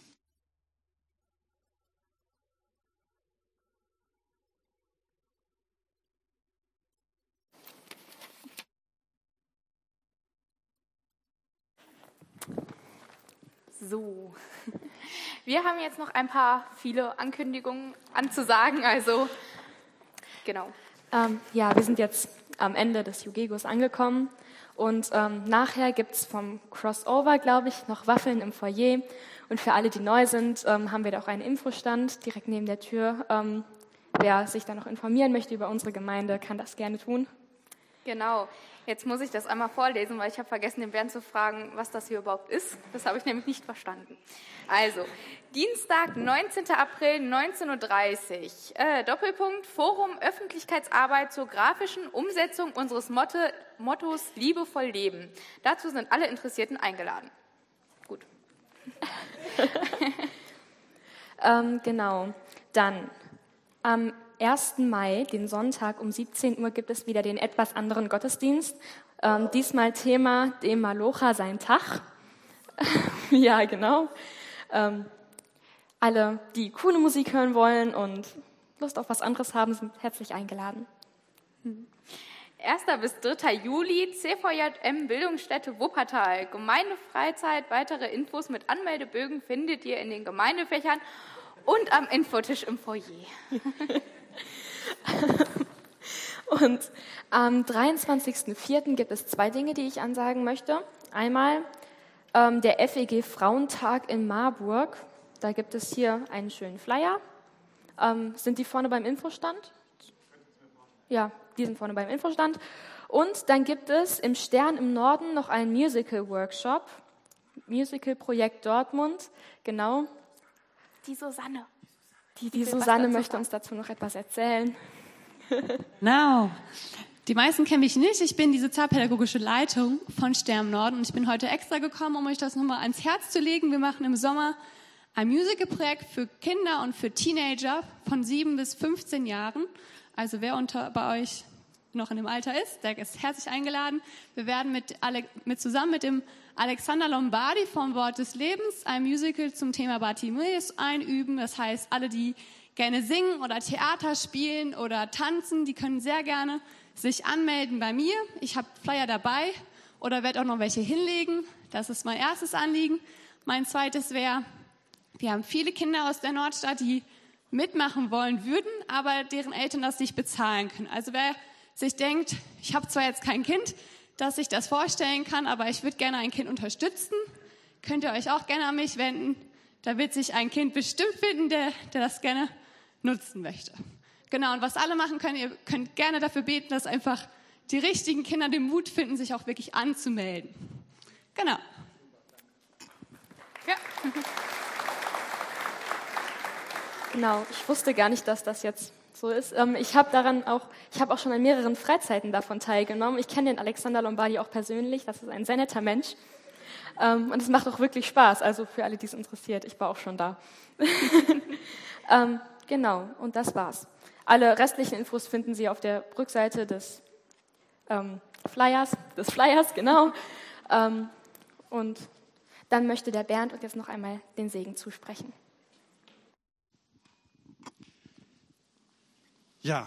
So, wir haben jetzt noch ein paar viele Ankündigungen anzusagen, also genau. Ähm, ja, wir sind jetzt am Ende des Jugegos angekommen. Und ähm, nachher gibt es vom Crossover, glaube ich, noch Waffeln im Foyer. Und für alle, die neu sind, ähm, haben wir da auch einen Infostand direkt neben der Tür. Ähm, wer sich da noch informieren möchte über unsere Gemeinde, kann das gerne tun. Genau. Jetzt muss ich das einmal vorlesen, weil ich habe vergessen, den Bernd zu fragen, was das hier überhaupt ist. Das habe ich nämlich nicht verstanden. Also, Dienstag, neunzehnten April, neunzehn Uhr dreißig. Äh, Doppelpunkt, Forum Öffentlichkeitsarbeit zur grafischen Umsetzung unseres Motte, Mottos Liebevoll Leben. Dazu sind alle Interessierten eingeladen. Gut. ähm, genau. Dann am ersten Mai, den Sonntag um siebzehn Uhr, gibt es wieder den etwas anderen Gottesdienst. Ähm, diesmal Thema dem Malocha sein Tag. Ja, genau. Ähm, alle, die coole Musik hören wollen und Lust auf was anderes haben, sind herzlich eingeladen. ersten bis dritten Juli, C V J M Bildungsstätte Wuppertal. Gemeindefreizeit, weitere Infos mit Anmeldebögen findet ihr in den Gemeindefächern und am Infotisch im Foyer. Und am dreiundzwanzigsten vierten gibt es zwei Dinge, die ich ansagen möchte. Einmal ähm, der F E G Frauentag in Marburg. Da gibt es hier einen schönen Flyer. Ähm, sind die vorne beim Infostand? Ja, die sind vorne beim Infostand. Und dann gibt es im Stern im Norden noch einen Musical-Workshop. Musical-Projekt Dortmund, genau. Die Susanne. Die, die Susanne möchte uns dazu noch etwas erzählen. Genau. Die meisten kennen mich nicht. Ich bin die sozialpädagogische Leitung von Stern im Norden und ich bin heute extra gekommen, um euch das nochmal ans Herz zu legen. Wir machen im Sommer ein Musical-Projekt für Kinder und für Teenager von sieben bis fünfzehn Jahren. Also wer unter bei euch noch in dem Alter ist, der ist herzlich eingeladen. Wir werden mit, Ale, mit zusammen mit dem Alexander Lombardi vom Wort des Lebens ein Musical zum Thema Bartimäus einüben. Das heißt, alle, die gerne singen oder Theater spielen oder tanzen, die können sehr gerne sich anmelden bei mir. Ich habe Flyer dabei oder werde auch noch welche hinlegen. Das ist mein erstes Anliegen. Mein zweites wäre, wir haben viele Kinder aus der Nordstadt, die mitmachen wollen würden, aber deren Eltern das nicht bezahlen können. Also wer sich denkt, ich habe zwar jetzt kein Kind, dass ich das vorstellen kann, aber ich würde gerne ein Kind unterstützen, könnt ihr euch auch gerne an mich wenden. Da wird sich ein Kind bestimmt finden, der, der das gerne nutzen möchte. Genau, und was alle machen können, ihr könnt gerne dafür beten, dass einfach die richtigen Kinder den Mut finden, sich auch wirklich anzumelden. Genau. Ja. Genau, ich wusste gar nicht, dass das jetzt so ist. Ähm, ich habe daran auch, ich habe auch schon an mehreren Freizeiten davon teilgenommen. Ich kenne den Alexander Lombardi auch persönlich. Das ist ein sehr netter Mensch. Ähm, und es macht auch wirklich Spaß. Also für alle, die es interessiert, ich war auch schon da. ähm, genau, und das war's. Alle restlichen Infos finden Sie auf der Rückseite des ähm, Flyers, des Flyers, genau. Ähm, und dann möchte der Bernd uns jetzt noch einmal den Segen zusprechen. Ja,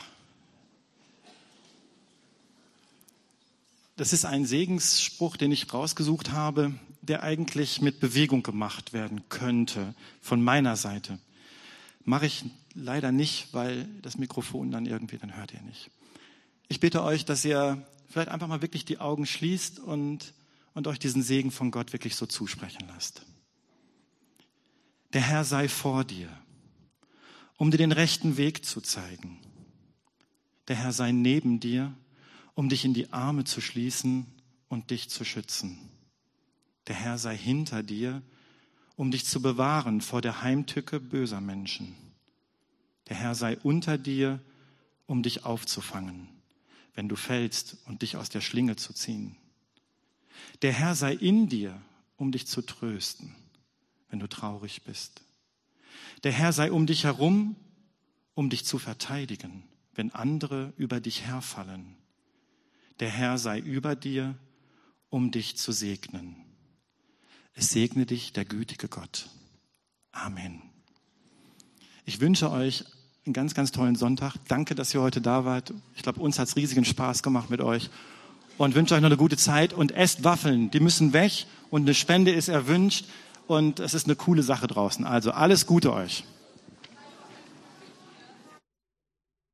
das ist ein Segensspruch, den ich rausgesucht habe, der eigentlich mit Bewegung gemacht werden könnte von meiner Seite. Mache ich leider nicht, weil das Mikrofon dann irgendwie, dann hört ihr nicht. Ich bitte euch, dass ihr vielleicht einfach mal wirklich die Augen schließt und, und euch diesen Segen von Gott wirklich so zusprechen lasst. Der Herr sei vor dir, um dir den rechten Weg zu zeigen. Der Herr sei neben dir, um dich in die Arme zu schließen und dich zu schützen. Der Herr sei hinter dir, um dich zu bewahren vor der Heimtücke böser Menschen. Der Herr sei unter dir, um dich aufzufangen, wenn du fällst und dich aus der Schlinge zu ziehen. Der Herr sei in dir, um dich zu trösten, wenn du traurig bist. Der Herr sei um dich herum, um dich zu verteidigen, wenn andere über dich herfallen. Der Herr sei über dir, um dich zu segnen. Es segne dich der gütige Gott. Amen. Ich wünsche euch einen ganz, ganz tollen Sonntag. Danke, dass ihr heute da wart. Ich glaube, uns hat es riesigen Spaß gemacht mit euch. Und wünsche euch noch eine gute Zeit. Und esst Waffeln. Die müssen weg. Und eine Spende ist erwünscht. Und es ist eine coole Sache draußen. Also alles Gute euch.